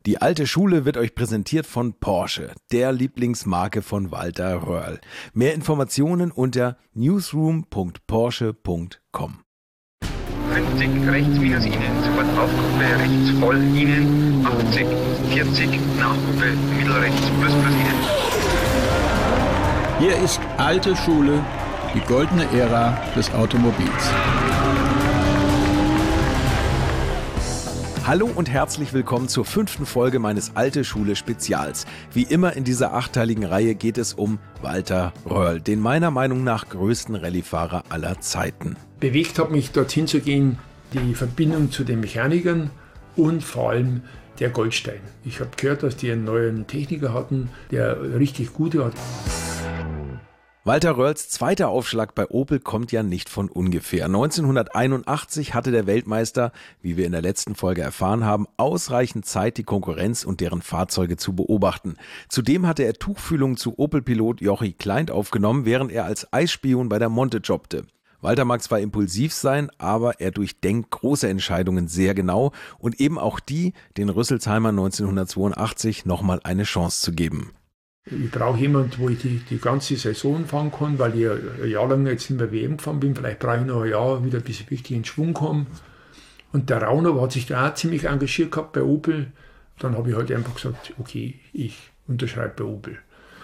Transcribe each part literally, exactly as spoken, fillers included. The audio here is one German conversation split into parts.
Die alte Schule wird euch präsentiert von Porsche, der Lieblingsmarke von Walter Röhrl. Mehr Informationen unter newsroom punkt porsche punkt com. fünfzig, rechts minus Ihnen, sofort Aufgruppe, rechts voll Ihnen, achtzig, vierzig, Nachgruppe, mittelrechts, plus plus Ihnen. Hier ist alte Schule, die goldene Ära des Automobils. Hallo und herzlich willkommen zur fünften Folge meines Alte Schule Spezials. Wie immer in dieser achteiligen Reihe geht es um Walter Röhrl, den meiner Meinung nach größten Rallyefahrer aller Zeiten. Bewegt hat mich dorthin zu gehen, die Verbindung zu den Mechanikern und vor allem der Goldstein. Ich habe gehört, dass die einen neuen Techniker hatten, der richtig gut war. Walter Röhrls zweiter Aufschlag bei Opel kommt ja nicht von ungefähr. neunzehnhunderteinundachtzig hatte der Weltmeister, wie wir in der letzten Folge erfahren haben, ausreichend Zeit, die Konkurrenz und deren Fahrzeuge zu beobachten. Zudem hatte er Tuchfühlung zu Opel-Pilot Jochi Kleint aufgenommen, während er als Eisspion bei der Monte jobbte. Walter mag zwar impulsiv sein, aber er durchdenkt große Entscheidungen sehr genau und eben auch die, den Rüsselsheimer neunzehnhundertzweiundachtzig nochmal eine Chance zu geben. Ich brauche jemanden, wo ich die, die ganze Saison fahren kann, weil ich ein Jahr lang jetzt in der W M gefahren bin. Vielleicht brauche ich noch ein Jahr wieder, bis ich richtig in Schwung komme. Und der Rauner hat sich da auch ziemlich engagiert gehabt bei Opel. Dann habe ich halt einfach gesagt, okay, ich unterschreibe bei Opel.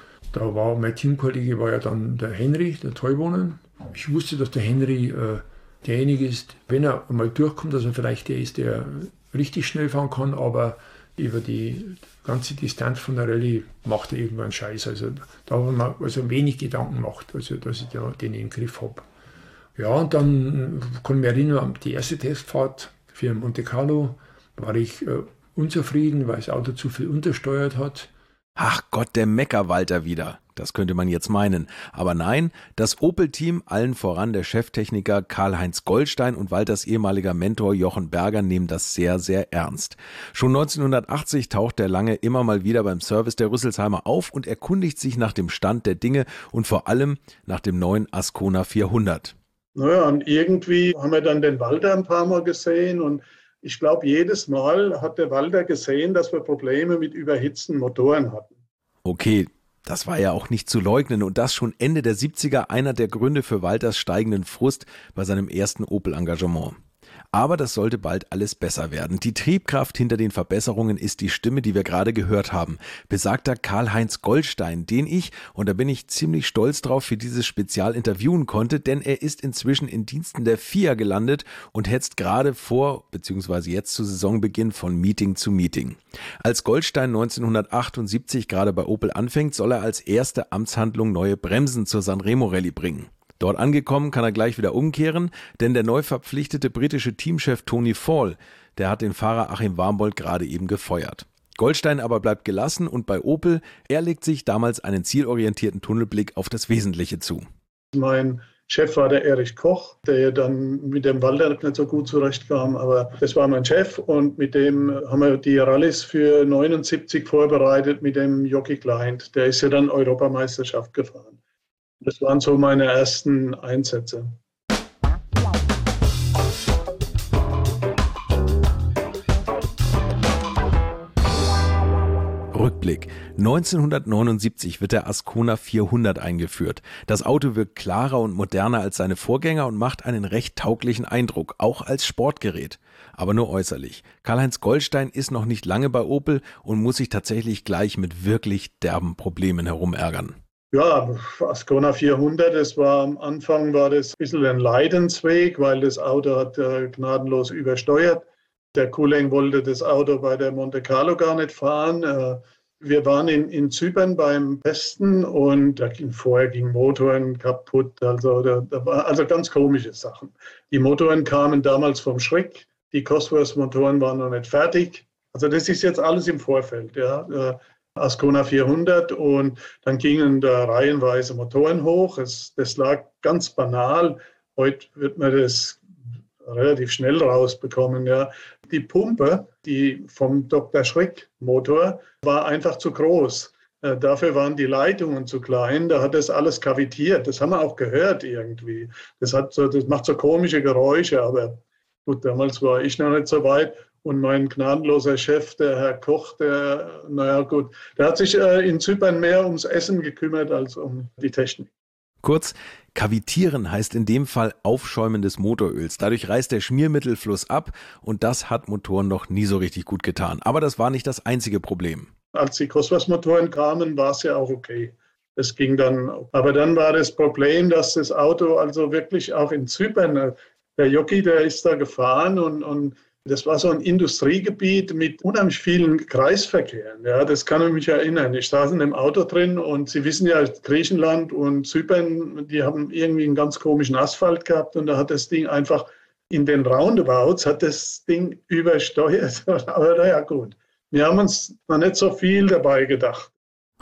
Da war mein Teamkollege, war ja dann der Henry, der Teubohnen. Ich wusste, dass der Henry äh, derjenige ist, wenn er mal durchkommt, dass er vielleicht der ist, der richtig schnell fahren kann, aber über die ganze Distanz von der Rallye macht er irgendwann Scheiß. Also da haben wir also wenig Gedanken gemacht, also dass ich den im Griff habe. Ja, und dann kann ich mich erinnern, an die erste Testfahrt für Monte Carlo war ich äh, unzufrieden, weil das Auto zu viel untersteuert hat. Ach Gott, der Mecker-Walter wieder. Das könnte man jetzt meinen. Aber nein, das Opel-Team, allen voran der Cheftechniker Karl-Heinz Goldstein und Walters ehemaliger Mentor Jochen Berger nehmen das sehr, sehr ernst. Schon neunzehnhundertachtzig taucht der Lange immer mal wieder beim Service der Rüsselsheimer auf und erkundigt sich nach dem Stand der Dinge und vor allem nach dem neuen Ascona vierhundert. Naja, und irgendwie haben wir dann den Walter ein paar Mal gesehen und ich glaube, jedes Mal hat der Walter gesehen, dass wir Probleme mit überhitzten Motoren hatten. Okay, das war ja auch nicht zu leugnen und das schon Ende der siebziger einer der Gründe für Walters steigenden Frust bei seinem ersten Opel-Engagement. Aber das sollte bald alles besser werden. Die Triebkraft hinter den Verbesserungen ist die Stimme, die wir gerade gehört haben. Besagter Karl-Heinz Goldstein, den ich, und da bin ich ziemlich stolz drauf, für dieses Spezial interviewen konnte, denn er ist inzwischen in Diensten der F I A gelandet und hetzt gerade vor, beziehungsweise jetzt zu Saisonbeginn von Meeting zu Meeting. Als Goldstein neunzehnhundertachtundsiebzig gerade bei Opel anfängt, soll er als erste Amtshandlung neue Bremsen zur Sanremo Rallye bringen. Dort angekommen kann er gleich wieder umkehren, denn der neu verpflichtete britische Teamchef Tony Fall, der hat den Fahrer Achim Warmbold gerade eben gefeuert. Goldstein aber bleibt gelassen und bei Opel, er legt sich damals einen zielorientierten Tunnelblick auf das Wesentliche zu. Mein Chef war der Erich Koch, der dann mit dem Walter nicht so gut zurechtkam, aber das war mein Chef und mit dem haben wir die Rallyes für neunundsiebzig vorbereitet mit dem Jochi Kleint. Der ist ja dann Europameisterschaft gefahren. Das waren so meine ersten Einsätze. Rückblick. neunzehnhundertneunundsiebzig wird der Ascona vierhundert eingeführt. Das Auto wirkt klarer und moderner als seine Vorgänger und macht einen recht tauglichen Eindruck, auch als Sportgerät. Aber nur äußerlich. Karl-Heinz Goldstein ist noch nicht lange bei Opel und muss sich tatsächlich gleich mit wirklich derben Problemen herumärgern. Ja, Ascona vierhundert, das war am Anfang war das ein bisschen ein Leidensweg, weil das Auto hat äh, gnadenlos übersteuert. Der Kuleng wollte das Auto bei der Monte Carlo gar nicht fahren. Äh, wir waren in, in Zypern beim Testen und da ging, vorher gingen Motoren kaputt, also da, da war also ganz komische Sachen. Die Motoren kamen damals vom Schreck, die Cosworth-Motoren waren noch nicht fertig. Also das ist jetzt alles im Vorfeld, ja. Äh, Ascona vierhundert und dann gingen da reihenweise Motoren hoch. Es, das lag ganz banal. Heute wird man das relativ schnell rausbekommen. Ja. Die Pumpe, die vom Doktor Schreck Motor, war einfach zu groß. Äh, dafür waren die Leitungen zu klein. Da hat das alles kavitiert. Das haben wir auch gehört irgendwie. Das, hat so, das macht so komische Geräusche, aber gut, damals war ich noch nicht so weit. Und mein gnadenloser Chef, der Herr Koch, der, naja gut, der hat sich äh, in Zypern mehr ums Essen gekümmert als um die Technik. Kurz, kavitieren heißt in dem Fall Aufschäumen des Motoröls. Dadurch reißt der Schmiermittelfluss ab und das hat Motoren noch nie so richtig gut getan. Aber das war nicht das einzige Problem. Als die Cosworth-Motoren kamen, war es ja auch okay. Das ging dann. Aber dann war das Problem, dass das Auto also wirklich auch in Zypern, der Jockey, der ist da gefahren und, und das war so ein Industriegebiet mit unheimlich vielen Kreisverkehren. Ja, das kann ich mich erinnern. Ich saß in dem Auto drin und Sie wissen ja, Griechenland und Zypern, die haben irgendwie einen ganz komischen Asphalt gehabt und da hat das Ding einfach in den Roundabouts, hat das Ding übersteuert. Aber naja, gut. Wir haben uns noch nicht so viel dabei gedacht.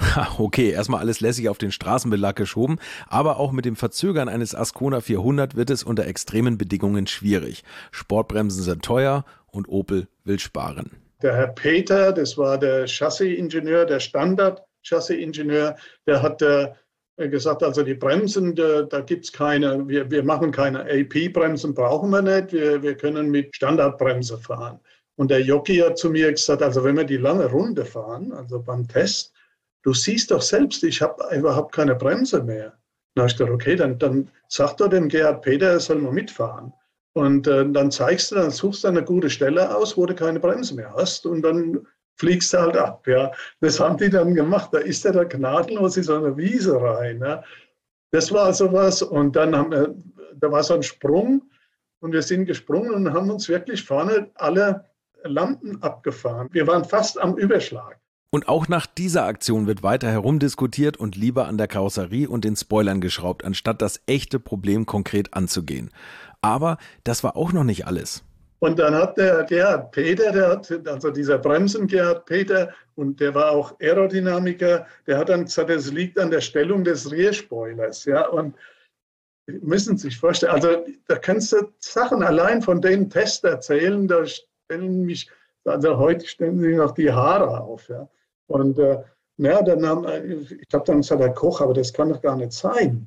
Okay, erstmal alles lässig auf den Straßenbelag geschoben, aber auch mit dem Verzögern eines Ascona vierhundert wird es unter extremen Bedingungen schwierig. Sportbremsen sind teuer und Opel will sparen. Der Herr Peter, das war der Chassisingenieur, der Standard-Chassisingenieur, der hat äh, gesagt, also die Bremsen, da, da gibt es keine, wir, wir machen keine A P-Bremsen, brauchen wir nicht, wir, wir können mit Standardbremse fahren. Und der Jockey hat zu mir gesagt, also wenn wir die lange Runde fahren, also beim Test, du siehst doch selbst, ich habe überhaupt keine Bremse mehr. Dann habe ich gedacht, okay, dann, dann sag doch dem Gerhard Peter, er soll mal mitfahren. Und äh, dann zeigst du, dann suchst du eine gute Stelle aus, wo du keine Bremse mehr hast und dann fliegst du halt ab. Ja. Das haben die dann gemacht. Da ist er da gnadenlos in so eine Wiese rein. Ja. Das war sowas. Und dann haben wir, da war so ein Sprung und wir sind gesprungen und haben uns wirklich vorne alle Lampen abgefahren. Wir waren fast am Überschlag. Und auch nach dieser Aktion wird weiter herumdiskutiert und lieber an der Karosserie und den Spoilern geschraubt, anstatt das echte Problem konkret anzugehen. Aber das war auch noch nicht alles. Und dann hat der Gerhard Peter, der hat, also dieser Bremsen-Gerhard Peter, und der war auch Aerodynamiker, der hat dann gesagt, es liegt an der Stellung des Rearspoilers. Ja, und müssen Sie sich vorstellen, also da kannst du Sachen allein von den Tests erzählen, da stellen mich, also heute stellen sich noch die Haare auf. Ja. Und äh, ja, dann haben, ich habe dann gesagt, der Koch, aber das kann doch gar nicht sein.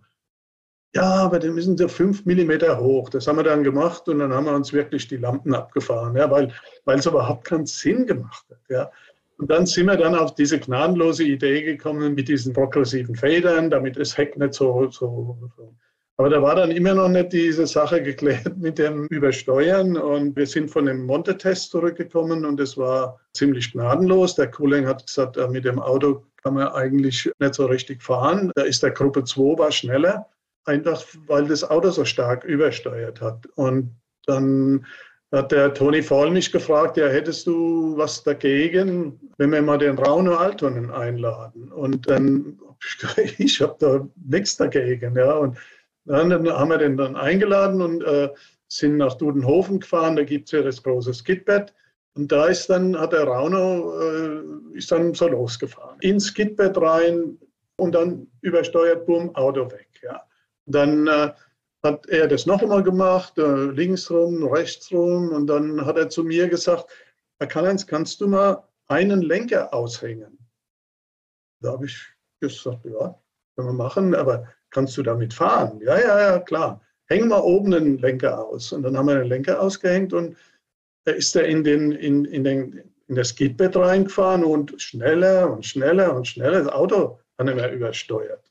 Ja, aber die müssen so fünf Millimeter hoch. Das haben wir dann gemacht und dann haben wir uns wirklich die Lampen abgefahren, ja, weil, weil es überhaupt keinen Sinn gemacht hat. Ja. Und dann sind wir dann auf diese gnadenlose Idee gekommen mit diesen progressiven Federn, damit das Heck nicht so, so, so. Aber da war dann immer noch nicht diese Sache geklärt mit dem Übersteuern und wir sind von dem Monte-Test zurückgekommen und es war ziemlich gnadenlos. Der Kuling hat gesagt, mit dem Auto kann man eigentlich nicht so richtig fahren. Da ist der Gruppe zwei war schneller, einfach weil das Auto so stark übersteuert hat. Und dann hat der Toni Faul mich gefragt, ja, hättest du was dagegen, wenn wir mal den Rauno Altonen einladen? Und dann habe ich gesagt, ich habe da nichts dagegen. Ja. Und dann haben wir den dann eingeladen und äh, sind nach Dudenhofen gefahren. Da gibt es ja das große Skidbett. Und da ist dann, hat der Rauno äh, ist dann so losgefahren. Ins Skidbett rein und dann übersteuert, bumm, Auto weg. Ja. Dann äh, hat er das noch einmal gemacht, äh, links rum, rechts rum. Und dann hat er zu mir gesagt, Herr Callens, kannst du mal einen Lenker aushängen? Da habe ich gesagt, ja, können wir machen, aber kannst du damit fahren? Ja, ja, ja, klar. Hängen wir oben einen Lenker aus. Und dann haben wir den Lenker ausgehängt und da ist er in, den, in, in, den, in das Skidbett reingefahren und schneller und schneller und schneller. Das Auto hat er mehr übersteuert.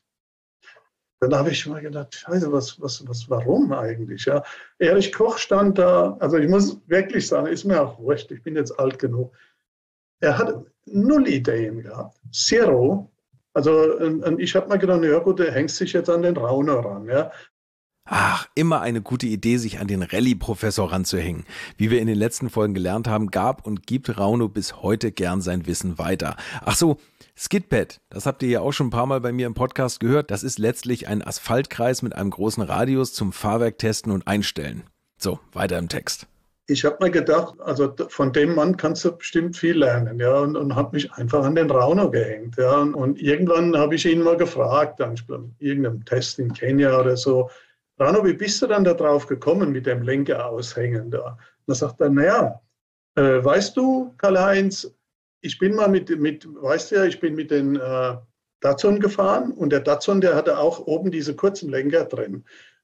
Dann habe ich mal gedacht, Scheiße, was, was, was, warum eigentlich? Ja? Erich Koch stand da, also ich muss wirklich sagen, ist mir auch wurscht, ich bin jetzt alt genug. Er hat null Ideen gehabt, zero. Also und ich habe mir gedacht, ja gut, der hängt sich jetzt an den Rauno ran. Ja. Ach, immer eine gute Idee, sich an den Rallye-Professor ranzuhängen. Wie wir in den letzten Folgen gelernt haben, gab und gibt Rauno bis heute gern sein Wissen weiter. Ach so, Skidpad, das habt ihr ja auch schon ein paar Mal bei mir im Podcast gehört. Das ist letztlich ein Asphaltkreis mit einem großen Radius zum Fahrwerk testen und einstellen. So, weiter im Text. Ich habe mir gedacht, also von dem Mann kannst du bestimmt viel lernen, ja, und, und habe mich einfach an den Rauno gehängt, ja, und, und irgendwann habe ich ihn mal gefragt, dann in irgendeinem Test in Kenia oder so, Rauno, wie bist du dann da drauf gekommen mit dem Lenker aushängen da? Und dann sagt er, naja, äh, weißt du, Karl-Heinz, ich bin mal mit, mit, weißt du ja, ich bin mit den äh, Datsun gefahren und der Datsun, der hatte auch oben diese kurzen Lenker drin.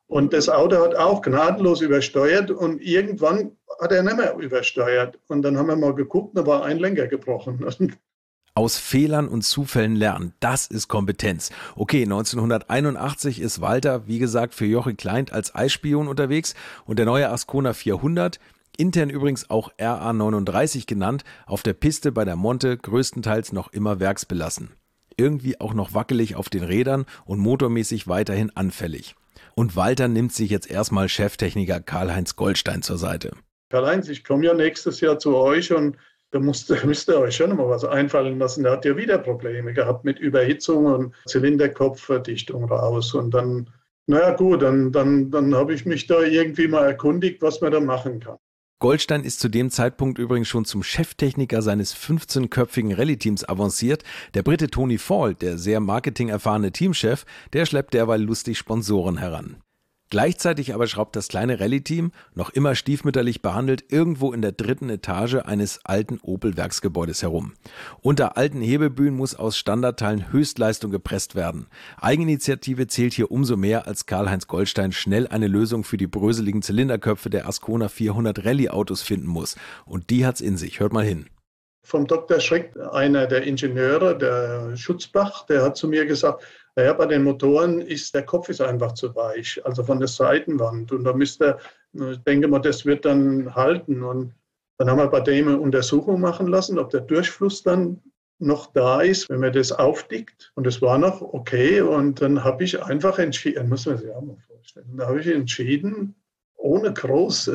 Und das Auto hat auch gnadenlos übersteuert und irgendwann hat er nicht mehr übersteuert. Und dann haben wir mal geguckt, da war ein Lenker gebrochen. Aus Fehlern und Zufällen lernen, das ist Kompetenz. Okay, neunzehnhunderteinundachtzig ist Walter, wie gesagt, für Jochi Kleint als Eisspion unterwegs und der neue Ascona vierhundert, intern übrigens auch R A neununddreißig genannt, auf der Piste bei der Monte größtenteils noch immer werksbelassen. Irgendwie auch noch wackelig auf den Rädern und motormäßig weiterhin anfällig. Und Walter nimmt sich jetzt erstmal Cheftechniker Karl-Heinz Goldstein zur Seite. Karl-Heinz, ich komme ja nächstes Jahr zu euch und da müsst, müsst ihr euch schon mal was einfallen lassen. Da hat ihr wieder Probleme gehabt mit Überhitzung und Zylinderkopfverdichtung raus. Und dann, naja gut, dann, dann, dann habe ich mich da irgendwie mal erkundigt, was man da machen kann. Goldstein ist zu dem Zeitpunkt übrigens schon zum Cheftechniker seines fünfzehnköpfigen Rallye-Teams avanciert. Der Brite Tony Fall, der sehr marketingerfahrene Teamchef, der schleppt derweil lustig Sponsoren heran. Gleichzeitig aber schraubt das kleine Rallye-Team, noch immer stiefmütterlich behandelt, irgendwo in der dritten Etage eines alten Opel-Werksgebäudes herum. Unter alten Hebebühnen muss aus Standardteilen Höchstleistung gepresst werden. Eigeninitiative zählt hier umso mehr, als Karl-Heinz Goldstein schnell eine Lösung für die bröseligen Zylinderköpfe der Ascona vierhundert Rallye-Autos finden muss. Und die hat's in sich. Hört mal hin. Vom Doktor Schreck, einer der Ingenieure, der Schutzbach, der hat zu mir gesagt, naja, bei den Motoren ist der Kopf ist einfach zu weich, also von der Seitenwand. Und da müsste, ich denke mal, das wird dann halten. Und dann haben wir bei dem eine Untersuchung machen lassen, ob der Durchfluss dann noch da ist, wenn man das aufdickt. Und das war noch okay. Und dann habe ich einfach entschieden, muss man sich auch mal vorstellen, da habe ich entschieden, ohne groß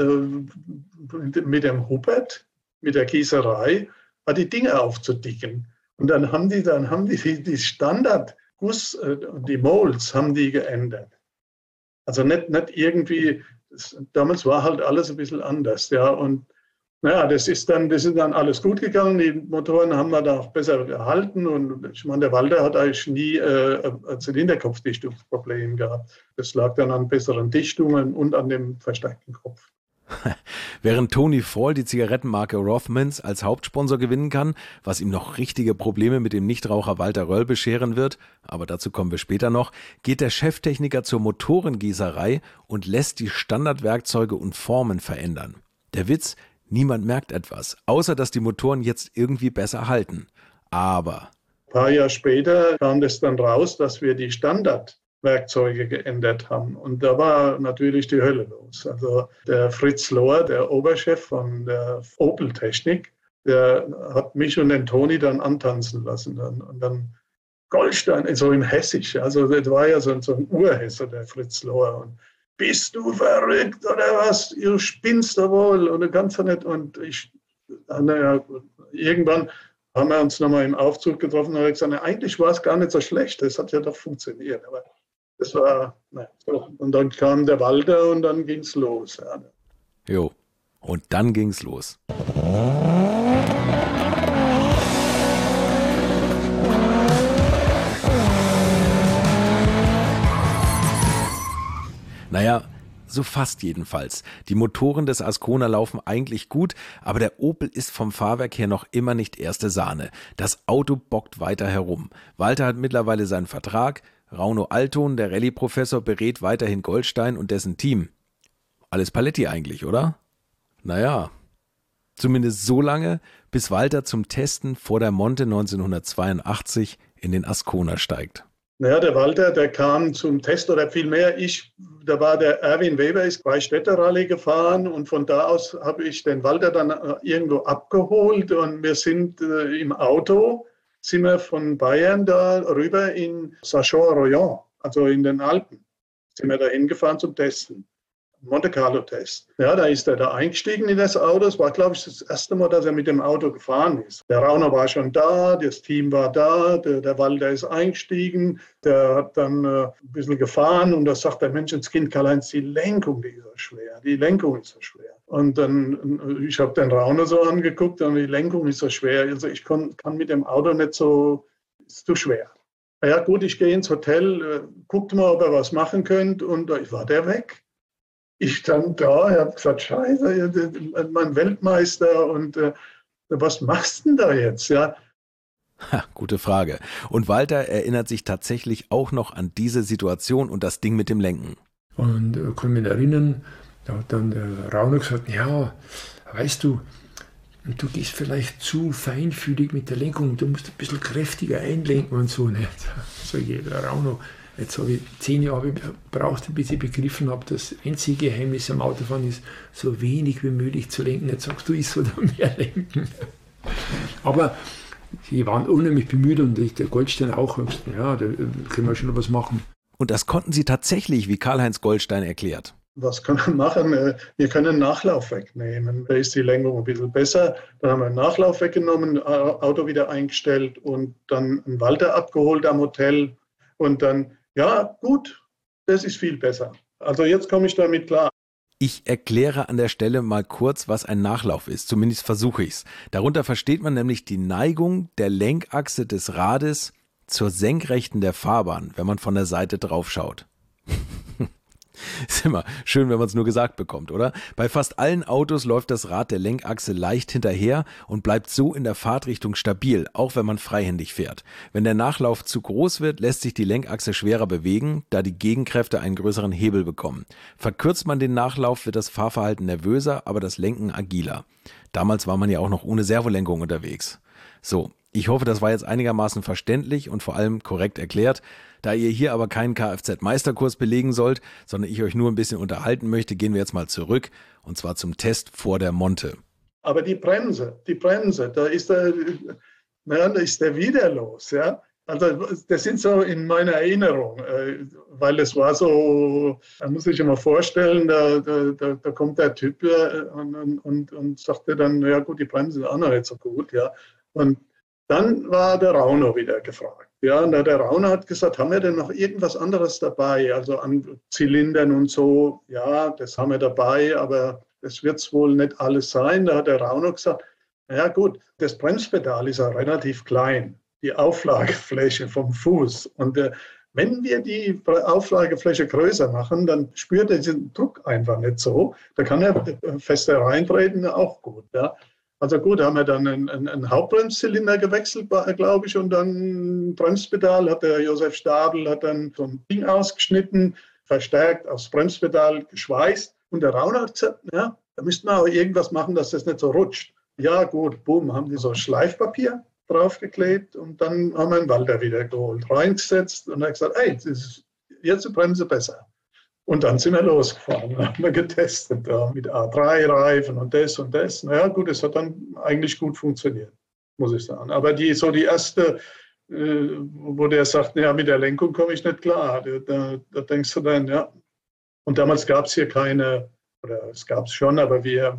äh, mit dem Hubert, mit der Gießerei, die Dinge aufzudicken. Und dann haben die, dann haben die die Standard Guss, die Molds haben die geändert. Also nicht, nicht irgendwie, das, damals war halt alles ein bisschen anders, ja. Und naja, das ist dann, das ist dann alles gut gegangen. Die Motoren haben wir da auch besser gehalten. Und ich meine, der Walter hat eigentlich nie äh, ein Zylinderkopfdichtungsproblem gehabt. Das lag dann an besseren Dichtungen und an dem verstärkten Kopf. Während Tony Fall die Zigarettenmarke Rothmans als Hauptsponsor gewinnen kann, was ihm noch richtige Probleme mit dem Nichtraucher Walter Röll bescheren wird, aber dazu kommen wir später noch, geht der Cheftechniker zur Motorengießerei und lässt die Standardwerkzeuge und Formen verändern. Der Witz, niemand merkt etwas, außer dass die Motoren jetzt irgendwie besser halten. Aber ein paar Jahre später kam das dann raus, dass wir die Standard Werkzeuge geändert haben. Und da war natürlich die Hölle los. Also der Fritz Lohr, der Oberchef von der Opel-Technik, der hat mich und den Toni dann antanzen lassen. Und dann Goldstein, so im Hessisch, also das war ja so ein, so ein Urhesse, der Fritz Lohr. Und bist du verrückt oder was? Ihr spinnst da wohl oder ganz nicht. Und ich, naja, irgendwann haben wir uns nochmal im Aufzug getroffen und haben gesagt, eigentlich war es gar nicht so schlecht, das hat ja doch funktioniert. Aber das war, naja, so. Und dann kam der Walter und dann ging es los. Ja. Jo, und dann ging es los. Naja, so fast jedenfalls. Die Motoren des Ascona laufen eigentlich gut, aber der Opel ist vom Fahrwerk her noch immer nicht erste Sahne. Das Auto bockt weiter herum. Walter hat mittlerweile seinen Vertrag. Rauno Alton, der Rallye-Professor, berät weiterhin Goldstein und dessen Team. Alles Paletti eigentlich, oder? Naja, zumindest so lange, bis Walter zum Testen vor der Monte neunzehnhundertzweiundachtzig in den Ascona steigt. Naja, der Walter, der kam zum Test oder vielmehr ich, da war der Erwin Weber, ist bei Städterrallye gefahren und von da aus habe ich den Walter dann irgendwo abgeholt und wir sind äh, im Auto, sind wir von Bayern da rüber in Sachon-Royan, also in den Alpen, sind wir da hingefahren zum Testen. Monte Carlo-Test. Ja, da ist er da eingestiegen in das Auto. Es war, glaube ich, das erste Mal, dass er mit dem Auto gefahren ist. Der Rauner war schon da, das Team war da, der, der Walter ist eingestiegen, der hat dann äh, ein bisschen gefahren und da sagt der Menschenskind, Karl-Heinz, die Lenkung, die ist so schwer, die Lenkung ist so schwer. Und dann, ich habe den Rauner so angeguckt und die Lenkung ist so schwer. Also ich kon, kann mit dem Auto nicht so, ist zu schwer. Ja gut, ich gehe ins Hotel, äh, guckt mal, ob ihr was machen könnt und da war der weg. Ich stand da, ich habe gesagt, Scheiße, mein Weltmeister und äh, was machst du denn da jetzt? Ja? Ha, gute Frage. Und Walter erinnert sich tatsächlich auch noch an diese Situation und das Ding mit dem Lenken. Und äh, kann mich erinnern, da hat dann der Rauner gesagt, ja, weißt du, du gehst vielleicht zu feinfühlig mit der Lenkung, du musst ein bisschen kräftiger einlenken und so. Ne? Sag ich, der Rauner, jetzt habe ich zehn Jahre gebraucht, bis ich begriffen habe, das einzige Geheimnis am Autofahren ist, so wenig wie möglich zu lenken. Jetzt sagst du, ich soll da mehr lenken. Aber sie waren unheimlich bemüht und der Goldstein auch. Ja, da können wir schon noch was machen. Und das konnten sie tatsächlich, wie Karl-Heinz Goldstein erklärt. Was können wir machen? Wir können Nachlauf wegnehmen. Da ist die Lenkung ein bisschen besser. Dann haben wir einen Nachlauf weggenommen, Auto wieder eingestellt und dann einen Walter abgeholt am Hotel. Und dann, ja, gut, das ist viel besser. Also jetzt komme ich damit klar. Ich erkläre an der Stelle mal kurz, was ein Nachlauf ist. Zumindest versuche ich es. Darunter versteht man nämlich die Neigung der Lenkachse des Rades zur Senkrechten der Fahrbahn, wenn man von der Seite drauf schaut. Ist immer schön, wenn man es nur gesagt bekommt, oder? Bei fast allen Autos läuft das Rad der Lenkachse leicht hinterher und bleibt so in der Fahrtrichtung stabil, auch wenn man freihändig fährt. Wenn der Nachlauf zu groß wird, lässt sich die Lenkachse schwerer bewegen, da die Gegenkräfte einen größeren Hebel bekommen. Verkürzt man den Nachlauf, wird das Fahrverhalten nervöser, aber das Lenken agiler. Damals war man ja auch noch ohne Servolenkung unterwegs. So, ich hoffe, das war jetzt einigermaßen verständlich und vor allem korrekt erklärt. Da ihr hier aber keinen Kfz-Meisterkurs belegen sollt, sondern ich euch nur ein bisschen unterhalten möchte, gehen wir jetzt mal zurück, und zwar zum Test vor der Monte. Aber die Bremse, die Bremse, da ist der, na, da ist der wieder los, ja. Also das sind so in meiner Erinnerung, weil es war so, da muss ich mir mal vorstellen, da, da, da kommt der Typ und, und, und sagte dann, ja gut, die Bremse ist auch noch nicht so gut, ja. Und dann war der Rauner wieder gefragt. Ja, und der Rauner hat gesagt, haben wir denn noch irgendwas anderes dabei? Also an Zylindern und so, ja, das haben wir dabei, aber das wird es wohl nicht alles sein. Da hat der Rauner gesagt, ja gut, das Bremspedal ist ja relativ klein, die Auflagefläche vom Fuß. Und äh, wenn wir die Auflagefläche größer machen, dann spürt er diesen Druck einfach nicht so. Da kann er fester reintreten, auch gut, ja. Also gut, haben wir dann einen, einen, einen Hauptbremszylinder gewechselt, glaube ich, und dann ein Bremspedal hat der Josef Stadl hat dann so ein Ding ausgeschnitten, verstärkt aufs Bremspedal geschweißt. Und der Rauner hat gesagt, ja, da müssten wir auch irgendwas machen, dass das nicht so rutscht. Ja gut, boom, haben die so Schleifpapier draufgeklebt und dann haben wir einen Walter wieder geholt, reingesetzt und er hat gesagt, ey, das ist jetzt die Bremse besser. Und dann sind wir losgefahren, haben wir getestet da mit A drei Reifen und das und das. Na ja, gut, es hat dann eigentlich gut funktioniert, muss ich sagen. Aber die, so die erste, äh, wo der sagt, ja, mit der Lenkung komme ich nicht klar, da, da, da denkst du dann, ja. Und damals gab es hier keine, oder es gab es schon, aber wir,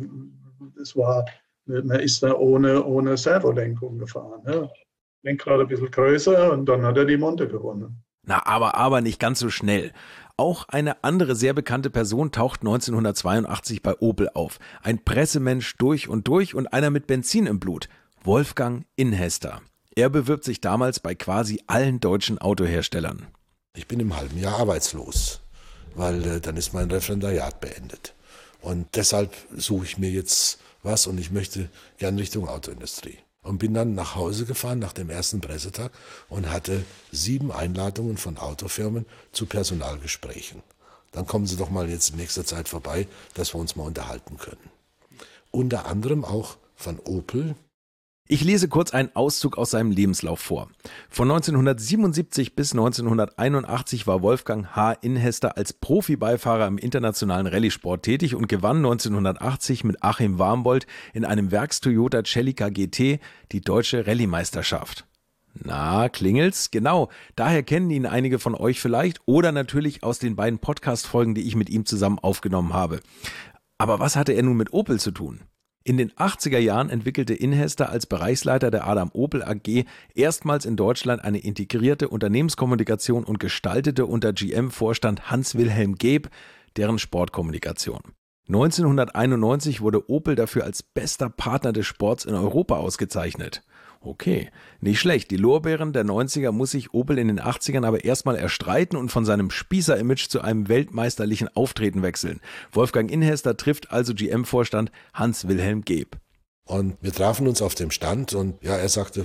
es war, man ist da ohne, ohne Servolenkung gefahren. Ja. Lenkrad ein bisschen größer und dann hat er die Monte gewonnen. Na, aber, aber nicht ganz so schnell. Auch eine andere sehr bekannte Person taucht neunzehnhundertzweiundachtzig bei Opel auf. Ein Pressemensch durch und durch und einer mit Benzin im Blut. Wolfgang Inhester. Er bewirbt sich damals bei quasi allen deutschen Autoherstellern. Ich bin im halben Jahr arbeitslos, weil äh, dann ist mein Referendariat beendet. Und deshalb suche ich mir jetzt was und ich möchte gern Richtung Autoindustrie. Und bin dann nach Hause gefahren nach dem ersten Pressetag und hatte sieben Einladungen von Autofirmen zu Personalgesprächen. Dann kommen Sie doch mal jetzt in nächster Zeit vorbei, dass wir uns mal unterhalten können. Unter anderem auch von Opel. Ich lese kurz einen Auszug aus seinem Lebenslauf vor. Von neunzehnhundertsiebenundsiebzig bis neunzehnhunderteinundachtzig war Wolfgang H. Inhester als Profibeifahrer im internationalen Rallye-Sport tätig und gewann neunzehnhundertachtzig mit Achim Warmbold in einem Werks-Toyota Celica G T die deutsche Rallye-Meisterschaft. Na, klingelt's? Genau, daher kennen ihn einige von euch vielleicht oder natürlich aus den beiden Podcast-Folgen, die ich mit ihm zusammen aufgenommen habe. Aber was hatte er nun mit Opel zu tun? In den achtziger Jahren entwickelte Inhester als Bereichsleiter der Adam Opel A G erstmals in Deutschland eine integrierte Unternehmenskommunikation und gestaltete unter G M-Vorstand Hans-Wilhelm Geeb deren Sportkommunikation. neunzehnhunderteinundneunzig wurde Opel dafür als bester Partner des Sports in Europa ausgezeichnet. Okay, nicht schlecht. Die Lorbeeren der neunziger muss sich Opel in den achtzigern aber erstmal erstreiten und von seinem Spießer-Image zu einem weltmeisterlichen Auftreten wechseln. Wolfgang Inhester trifft also G M-Vorstand Hans-Wilhelm Geeb. Und wir trafen uns auf dem Stand und ja, er sagte,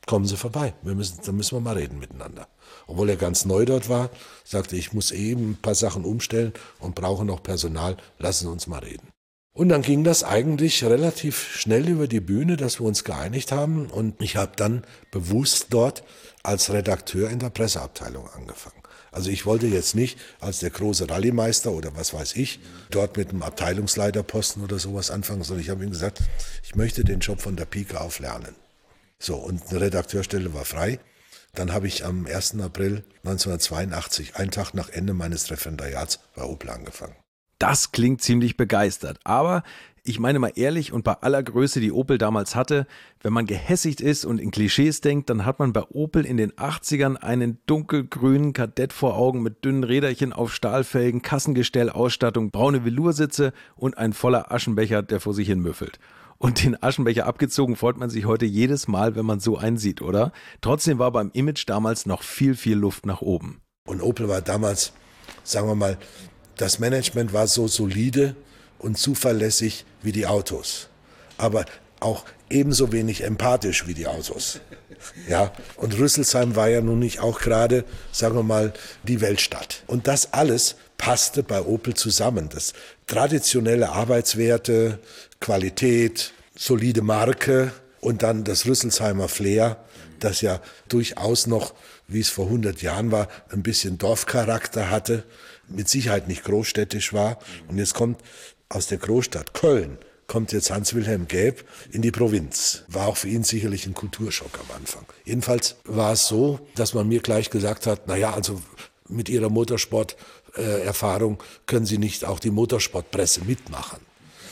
kommen Sie vorbei, wir müssen, dann müssen wir mal reden miteinander. Obwohl er ganz neu dort war, sagte, ich muss eben ein paar Sachen umstellen und brauche noch Personal, lassen Sie uns mal reden. Und dann ging das eigentlich relativ schnell über die Bühne, dass wir uns geeinigt haben. Und ich habe dann bewusst dort als Redakteur in der Presseabteilung angefangen. Also ich wollte jetzt nicht als der große Rallye-Meister oder was weiß ich, dort mit einem Abteilungsleiterposten oder sowas anfangen, sondern ich habe ihm gesagt, ich möchte den Job von der Pike auf lernen. So, und eine Redakteurstelle war frei. Dann habe ich am ersten April neunzehnhundertzweiundachtzig, einen Tag nach Ende meines Referendariats, bei Opel angefangen. Das klingt ziemlich begeistert, aber ich meine mal ehrlich und bei aller Größe, die Opel damals hatte, wenn man gehässigt ist und in Klischees denkt, dann hat man bei Opel in den achtzigern einen dunkelgrünen Kadett vor Augen mit dünnen Räderchen auf Stahlfelgen, Kassengestell, Ausstattung, braune Veloursitze und ein voller Aschenbecher, der vor sich hin müffelt. Und den Aschenbecher abgezogen freut man sich heute jedes Mal, wenn man so einen sieht, oder? Trotzdem war beim Image damals noch viel, viel Luft nach oben. Und Opel war damals, sagen wir mal, das Management war so solide und zuverlässig wie die Autos, aber auch ebenso wenig empathisch wie die Autos. Ja, und Rüsselsheim war ja nun nicht auch gerade, sagen wir mal, die Weltstadt. Und das alles passte bei Opel zusammen. Das traditionelle Arbeitswerte, Qualität, solide Marke und dann das Rüsselsheimer Flair, das ja durchaus noch, wie es vor hundert Jahren war, ein bisschen Dorfcharakter hatte, mit Sicherheit nicht großstädtisch war. Und jetzt kommt aus der Großstadt Köln, kommt jetzt Hans-Wilhelm Gaeb in die Provinz. War auch für ihn sicherlich ein Kulturschock am Anfang. Jedenfalls war es so, dass man mir gleich gesagt hat, naja, also mit Ihrer Motorsport-Erfahrung können Sie nicht auch die Motorsportpresse mitmachen.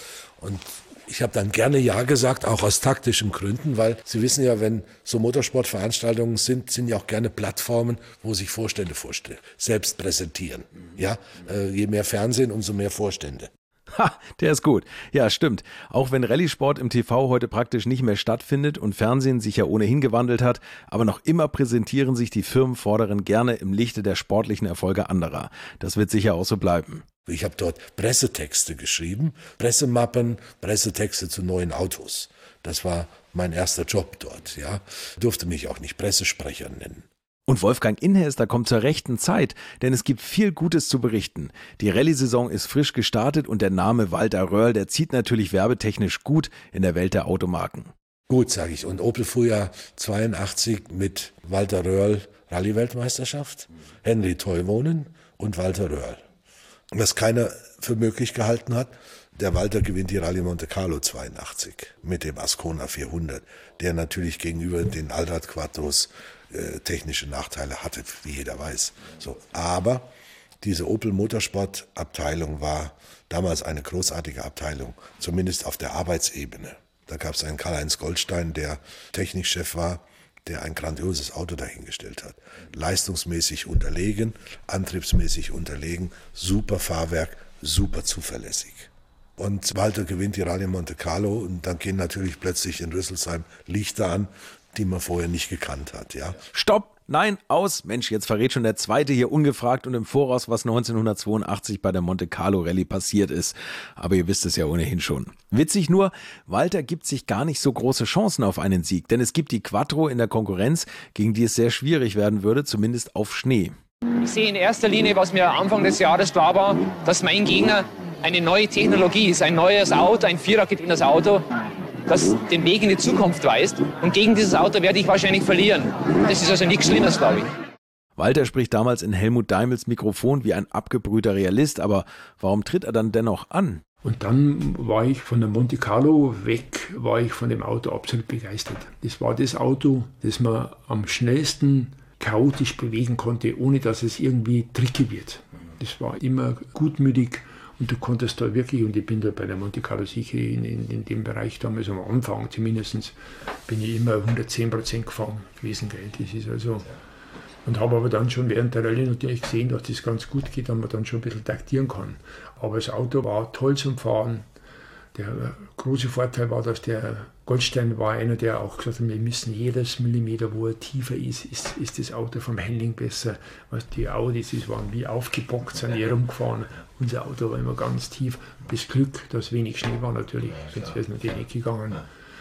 Und ich habe dann gerne Ja gesagt, auch aus taktischen Gründen, weil Sie wissen ja, wenn so Motorsportveranstaltungen sind, sind ja auch gerne Plattformen, wo sich Vorstände vorstellen, selbst präsentieren. Ja, äh, je mehr Fernsehen, umso mehr Vorstände. Ha, der ist gut. Ja, stimmt. Auch wenn Rallye-Sport im T V heute praktisch nicht mehr stattfindet und Fernsehen sich ja ohnehin gewandelt hat, aber noch immer präsentieren sich die Firmenvorderen gerne im Lichte der sportlichen Erfolge anderer. Das wird sicher auch so bleiben. Ich habe dort Pressetexte geschrieben, Pressemappen, Pressetexte zu neuen Autos. Das war mein erster Job dort. Ja, durfte mich auch nicht Pressesprecher nennen. Und Wolfgang Inhester kommt zur rechten Zeit, denn es gibt viel Gutes zu berichten. Die Rallye-Saison ist frisch gestartet und der Name Walter Röhrl, der zieht natürlich werbetechnisch gut in der Welt der Automarken. Gut, sage ich. Und Opel fuhr ja zweiundachtzig mit Walter Röhrl Rallye-Weltmeisterschaft, Henry Toivonen und Walter Röhrl. Was keiner für möglich gehalten hat, der Walter gewinnt die Rallye Monte Carlo zweiundachtzig mit dem Ascona vierhundert, der natürlich gegenüber den Allrad Quattros äh, technische Nachteile hatte, wie jeder weiß. So, aber diese Opel Motorsport Abteilung war damals eine großartige Abteilung, zumindest auf der Arbeitsebene. Da gab es einen Karl-Heinz Goldstein, der Technikchef war, der ein grandioses Auto dahingestellt hat. Leistungsmäßig unterlegen, antriebsmäßig unterlegen, super Fahrwerk, super zuverlässig. Und Walter gewinnt die Rallye Monte Carlo und dann gehen natürlich plötzlich in Rüsselsheim Lichter an, die man vorher nicht gekannt hat. Ja. Stopp! Nein, aus! Mensch, jetzt verrät schon der Zweite hier ungefragt und im Voraus, was neunzehnhundertzweiundachtzig bei der Monte Carlo Rallye passiert ist. Aber ihr wisst es ja ohnehin schon. Witzig nur, Walter gibt sich gar nicht so große Chancen auf einen Sieg, denn es gibt die Quattro in der Konkurrenz, gegen die es sehr schwierig werden würde, zumindest auf Schnee. Ich sehe in erster Linie, was mir Anfang des Jahres klar war, dass mein Gegner eine neue Technologie ist, ein neues Auto, ein vierergetriebenes Auto, das den Weg in die Zukunft weist. Und gegen dieses Auto werde ich wahrscheinlich verlieren. Das ist also nichts Schlimmes, glaube ich. Walter spricht damals in Helmut Daimels Mikrofon wie ein abgebrühter Realist, aber warum tritt er dann dennoch an? Und dann war ich von der Monte Carlo weg, war ich von dem Auto absolut begeistert. Das war das Auto, das man am schnellsten chaotisch bewegen konnte, ohne dass es irgendwie tricky wird. Das war immer gutmütig. Und du konntest da wirklich, und ich bin da bei der Monte Carlo sicher in, in, in dem Bereich damals am Anfang zumindest, bin ich immer hundertzehn Prozent gefahren gewesen. Gell. Das ist also, und habe aber dann schon während der Rallye natürlich gesehen, dass das ganz gut geht, dass man dann schon ein bisschen taktieren kann. Aber das Auto war toll zum Fahren. Der große Vorteil war, dass der Goldstein war einer, der auch gesagt hat, wir müssen jedes Millimeter, wo er tiefer ist, ist, ist das Auto vom Handling besser. Was die Audis, die waren wie aufgebockt, sind hier rumgefahren. Unser Auto war immer ganz tief. Das Glück, dass wenig Schnee war natürlich, sonst wäre es natürlich nicht gegangen.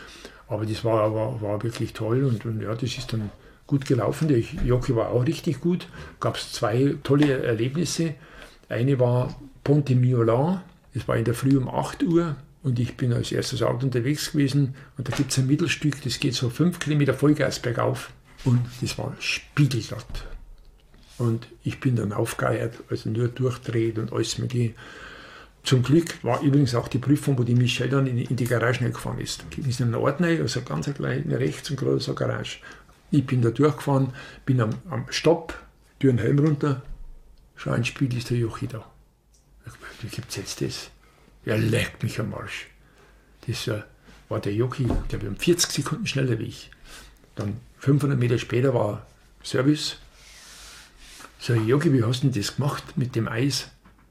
Aber das war, war, war wirklich toll und, und ja, das ist dann gut gelaufen. Der Jockey war auch richtig gut. Gab es zwei tolle Erlebnisse. Eine war Ponte Miolan. Das war in der Früh um acht Uhr und ich bin als erstes Auto unterwegs gewesen. Und da gibt es ein Mittelstück, das geht so fünf Kilometer Vollgas bergauf. Und das war spiegelglatt. Und ich bin dann aufgeheiert, also nur durchdreht und alles mögliche. Zum Glück war übrigens auch die Prüfung, wo die Michelle dann in, in die Garage gefahren ist. Da ist ein Ort rein, also ganz klein rechts und gerade so eine Garage. Ich bin da durchgefahren, bin am, am Stopp, Türen Helm runter, schau ein Spiegel, ist der Jochi da. Wie gibt es jetzt das? Er leckt mich am Arsch. Das äh, war der Jochi, glaube ich, um vierzig Sekunden schneller wie ich. Dann fünfhundert Meter später war Service. So, Jochi, wie hast du denn das gemacht mit dem Eis?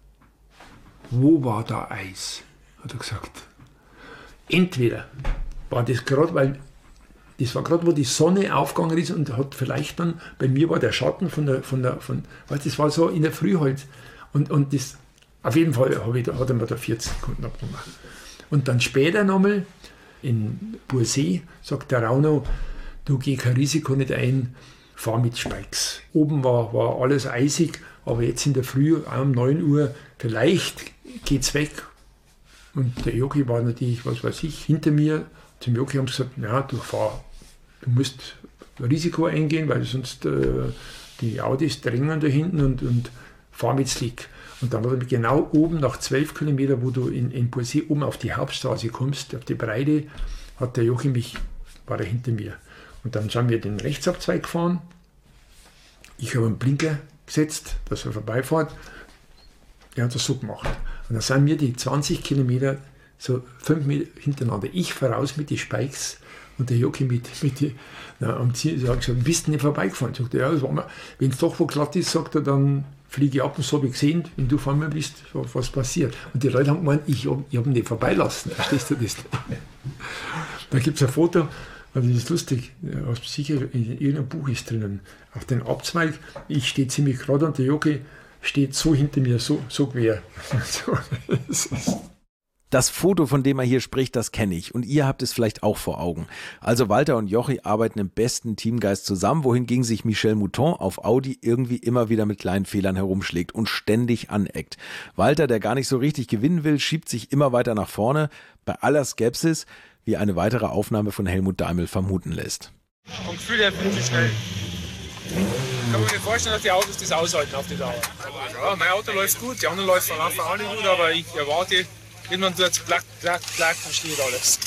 Wo war da Eis? Hat er gesagt. Entweder war das gerade, weil das war gerade, wo die Sonne aufgegangen ist und hat vielleicht dann, bei mir war der Schatten von der, von der, von, weißt, das war so in der Früh halt. Und, und das, auf jeden Fall habe ich, hat er mir da vierzig Sekunden abgenommen. Und dann später nochmal in Bursee sagt der Rauno, du geh kein Risiko nicht ein, fahr mit Spikes. Oben war, war alles eisig, aber jetzt in der Früh, um neun Uhr, vielleicht geht's weg. Und der Jockey war natürlich, was weiß ich, hinter mir. Zum Jockey haben sie gesagt, ja, du fahr, du musst Risiko eingehen, weil sonst äh, die Audis drängen da hinten und, und fahr mit Slick. Und dann hat er mich genau oben, nach zwölf Kilometern, wo du in, in Bursee oben auf die Hauptstraße kommst, auf die Breite, hat der Jockey mich, war er hinter mir. Und dann sind wir den Rechtsabzweig gefahren. Ich habe einen Blinker gesetzt, dass er vorbeifährt. Er hat das so gemacht. Und dann sind wir die zwanzig Kilometer, so fünf Meter hintereinander. Ich voraus mit den Spikes und der Jockey mit, mit die, na, am Ziel. Ich habe gesagt, bist du nicht vorbeigefahren? Sagt er, ja, wenn es doch wo glatt ist, sagt er, dann fliege ich ab und so habe ich gesehen, wenn du vor mir bist, was passiert. Und die Leute haben gemeint, ich habe ich hab ihn nicht vorbeilassen. Verstehst du das? Da gibt es ein Foto. Also das ist lustig, ja, sicher in irgendeinem Buch ist drinnen. Auf den Abzweig, ich stehe ziemlich gerade und der Jockey steht so hinter mir, so, so quer. Das Foto, von dem er hier spricht, das kenne ich und ihr habt es vielleicht auch vor Augen. Also Walter und Jochi arbeiten im besten Teamgeist zusammen, wohingegen sich Michel Mouton auf Audi irgendwie immer wieder mit kleinen Fehlern herumschlägt und ständig aneckt. Walter, der gar nicht so richtig gewinnen will, schiebt sich immer weiter nach vorne, bei aller Skepsis, wie eine weitere Aufnahme von Helmut Daimel vermuten lässt. Vom Gefühl her bin ich schnell. Ich kann mir nicht vorstellen, dass die Autos das aushalten auf die Dauer. Aber ja, mein Auto läuft gut, die anderen laufen auch nicht gut, aber ich erwarte, irgendwann tut es plack, plack, plack und steht alles.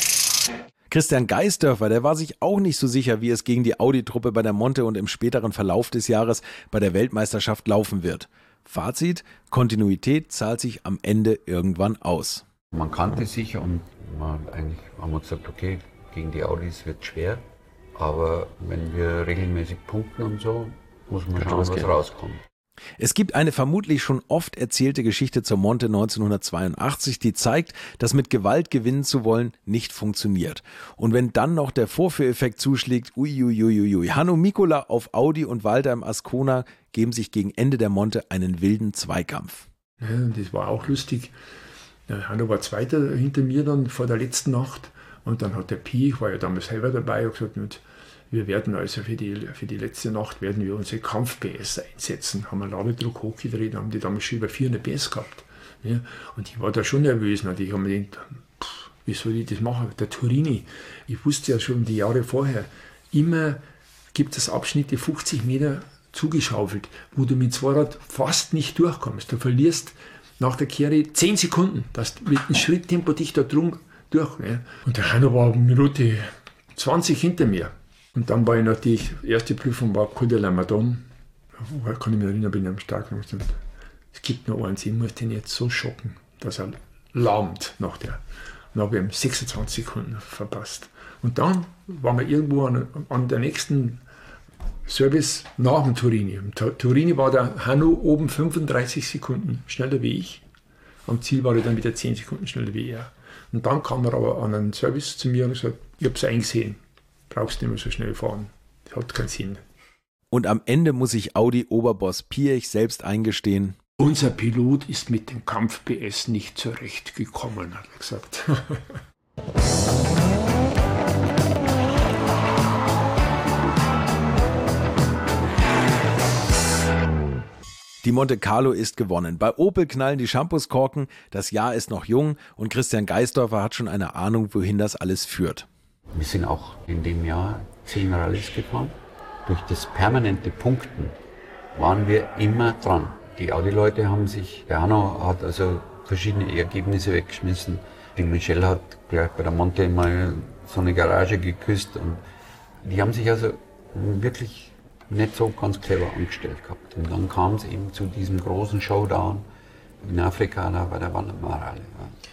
Christian Geisdörfer, der war sich auch nicht so sicher, wie es gegen die Audi-Truppe bei der Monte und im späteren Verlauf des Jahres bei der Weltmeisterschaft laufen wird. Fazit, Kontinuität zahlt sich am Ende irgendwann aus. Man kannte sich und man, eigentlich haben wir gesagt, okay, gegen die Audis wird es schwer, aber wenn wir regelmäßig punkten und so, muss man schauen, was rauskommt. Es gibt eine vermutlich schon oft erzählte Geschichte zur Monte neunzehnhundertzweiundachtzig, die zeigt, dass mit Gewalt gewinnen zu wollen nicht funktioniert. Und wenn dann noch der Vorführeffekt zuschlägt, uiuiuiui. Hanno Mikkola auf Audi und Walter im Ascona geben sich gegen Ende der Monte einen wilden Zweikampf. Ja, das war auch lustig. Hanno war Zweiter hinter mir dann vor der letzten Nacht und dann hat der Pi, ich war ja damals selber dabei, und gesagt, wir werden also für die, für die letzte Nacht werden wir unsere Kampf-P S einsetzen. Haben wir Ladedruck hochgedreht, haben die damals schon über vierhundert P S gehabt. Ja, und ich war da schon nervös. Und ich habe mir gedacht, pff, wie soll ich das machen? Der Turini, ich wusste ja schon die Jahre vorher, immer gibt es Abschnitte fünfzig Meter zugeschaufelt, wo du mit Zweirad fast nicht durchkommst. Du verlierst nach der Kehre zehn Sekunden, dass du mit einem Schritttempo dich da drum durch. Ne? Und der Hanno war Minute zwanzig hinter mir. Und dann war ich natürlich, die erste Prüfung war Col de la Madone. Da kann ich mich erinnern, bin ich am Start und gesagt, es gibt nur eins, ich muss den jetzt so schocken, dass er lahmt nach der. Und dann habe ich ihm sechsundzwanzig Sekunden verpasst. Und dann waren wir irgendwo an, an der nächsten Service nach dem Turini. Im Turini war der Hanno oben fünfunddreißig Sekunden schneller wie ich. Am Ziel war er dann wieder zehn Sekunden schneller wie er. Und dann kam er aber an einen Service zu mir und gesagt, ich habe es eingesehen, brauchst nicht mehr so schnell fahren. Das hat keinen Sinn. Und am Ende muss sich Audi-Oberboss Piech selbst eingestehen: Unser Pilot ist mit dem Kampf-P S nicht zurechtgekommen, hat er gesagt. Die Monte Carlo ist gewonnen. Bei Opel knallen die Shampooskorken, das Jahr ist noch jung und Christian Geisdorfer hat schon eine Ahnung, wohin das alles führt. Wir sind auch in dem Jahr zehn Rallyes gefahren. Durch das permanente Punkten waren wir immer dran. Die Audi-Leute haben sich, der Hanno hat also verschiedene Ergebnisse weggeschmissen. Die Michelle hat gleich bei der Monte mal so eine Garage geküsst. Und die haben sich also wirklich nicht so ganz clever angestellt gehabt. Und dann kam es eben zu diesem großen Showdown in Afrika, da bei der Wandermarale,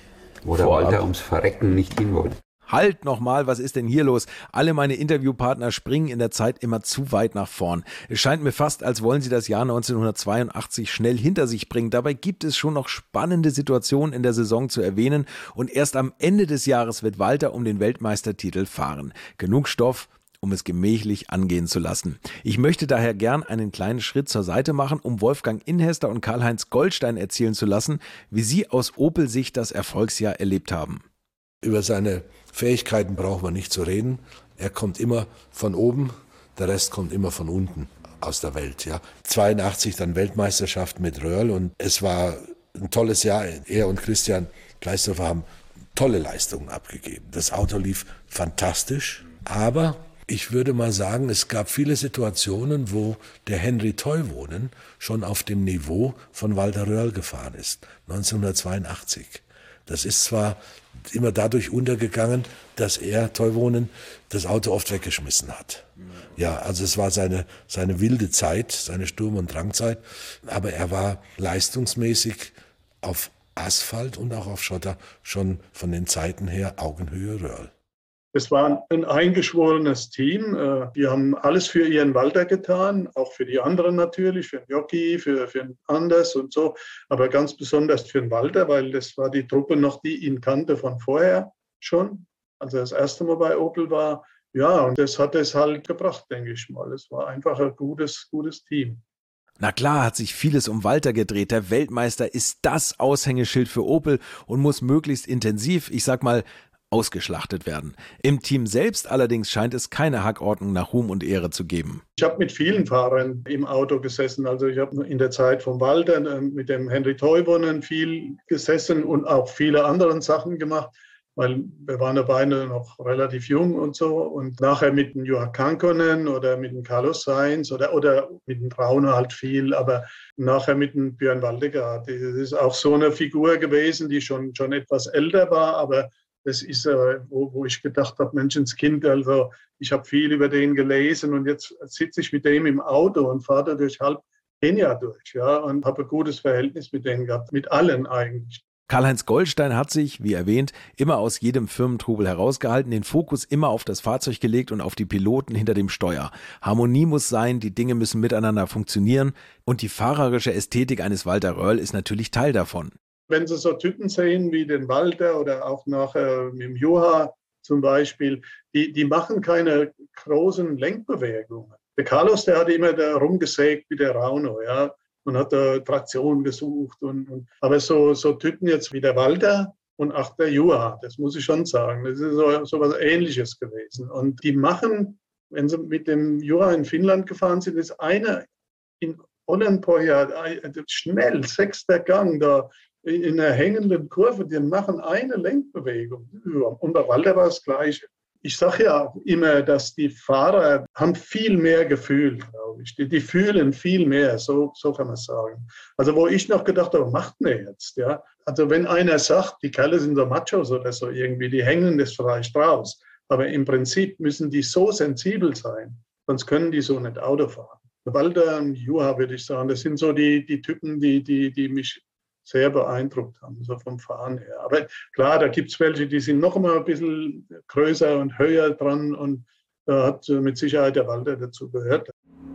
wo der Vorab. Walter ums Verrecken nicht hin wollte. Halt nochmal, was ist denn hier los? Alle meine Interviewpartner springen in der Zeit immer zu weit nach vorn. Es scheint mir fast, als wollen sie das Jahr neunzehnhundertzweiundachtzig schnell hinter sich bringen. Dabei gibt es schon noch spannende Situationen in der Saison zu erwähnen und erst am Ende des Jahres wird Walter um den Weltmeistertitel fahren. Genug Stoff, um es gemächlich angehen zu lassen. Ich möchte daher gern einen kleinen Schritt zur Seite machen, um Wolfgang Inhester und Karl-Heinz Goldstein erzählen zu lassen, wie sie aus Opel-Sicht das Erfolgsjahr erlebt haben. Über seine Fähigkeiten braucht man nicht zu reden. Er kommt immer von oben, der Rest kommt immer von unten aus der Welt. Ja. zweiundachtzig dann Weltmeisterschaft mit Röhrl und es war ein tolles Jahr. Er und Christian Geisdorfer haben tolle Leistungen abgegeben. Das Auto lief fantastisch, aber ich würde mal sagen, es gab viele Situationen, wo der Henry Toivonen schon auf dem Niveau von Walter Röhrl gefahren ist, neunzehnhundertzweiundachtzig. Das ist zwar immer dadurch untergegangen, dass er, Toivonen, das Auto oft weggeschmissen hat. Ja, also es war seine, seine wilde Zeit, seine Sturm- und Drangzeit, aber er war leistungsmäßig auf Asphalt und auch auf Schotter schon von den Zeiten her Augenhöhe Röhrl. Es war ein eingeschworenes Team. Die haben alles für ihren Walter getan, auch für die anderen natürlich, für den Jockey, für, für den Anders und so, aber ganz besonders für den Walter, weil das war die Truppe noch, die ihn kannte von vorher schon, als er das erste Mal bei Opel war. Ja, und das hat es halt gebracht, denke ich mal. Es war einfach ein gutes, gutes Team. Na klar hat sich vieles um Walter gedreht. Der Weltmeister ist das Aushängeschild für Opel und muss möglichst intensiv, ich sag mal, ausgeschlachtet werden. Im Team selbst allerdings scheint es keine Hackordnung nach Ruhm und Ehre zu geben. Ich habe mit vielen Fahrern im Auto gesessen. Also ich habe in der Zeit von Walter mit dem Henry Toivonen viel gesessen und auch viele andere Sachen gemacht, weil wir waren da beide noch relativ jung und so. Und nachher mit dem Juha Kankkonen oder mit dem Carlos Sainz oder, oder mit dem Trauner halt viel, aber nachher mit dem Björn Waldegard. Das ist auch so eine Figur gewesen, die schon, schon etwas älter war, aber das ist, äh, wo, wo ich gedacht habe, Menschenskind, also ich habe viel über den gelesen und jetzt sitze ich mit dem im Auto und fahre da durch halb Kenia durch, ja, und habe ein gutes Verhältnis mit denen gehabt, mit allen eigentlich. Karl-Heinz Goldstein hat sich, wie erwähnt, immer aus jedem Firmentrubel herausgehalten, den Fokus immer auf das Fahrzeug gelegt und auf die Piloten hinter dem Steuer. Harmonie muss sein, die Dinge müssen miteinander funktionieren und die fahrerische Ästhetik eines Walter Röhrl ist natürlich Teil davon. Wenn Sie so Typen sehen wie den Walter oder auch nachher mit dem Juha zum Beispiel, die, die machen keine großen Lenkbewegungen. Der Carlos, der hat immer da rumgesägt wie der Rauno, ja, und hat da Traktion gesucht. Und, und, aber so, so Typen jetzt wie der Walter und auch der Juha, das muss ich schon sagen, das ist so, so was Ähnliches gewesen. Und die machen, wenn sie mit dem Juha in Finnland gefahren sind, ist einer in Onnenpohja, schnell, sechster Gang da, in einer hängenden Kurve, die machen eine Lenkbewegung. Und bei Walter war es gleich. Ich sage ja auch immer, dass die Fahrer haben viel mehr Gefühl, glaube ich. Die, die fühlen viel mehr, so, so kann man sagen. Also wo ich noch gedacht habe, was macht der jetzt? Ja? Also wenn einer sagt, die Kerle sind so Machos oder so irgendwie, die hängen das vielleicht raus. Aber im Prinzip müssen die so sensibel sein, sonst können die so nicht Auto fahren. Walter und Juha, würde ich sagen, das sind so die, die Typen, die, die, die mich sehr beeindruckt haben, so vom Fahren her. Aber klar, da gibt es welche, die sind noch mal ein bisschen größer und höher dran und da hat mit Sicherheit der Walter dazu gehört.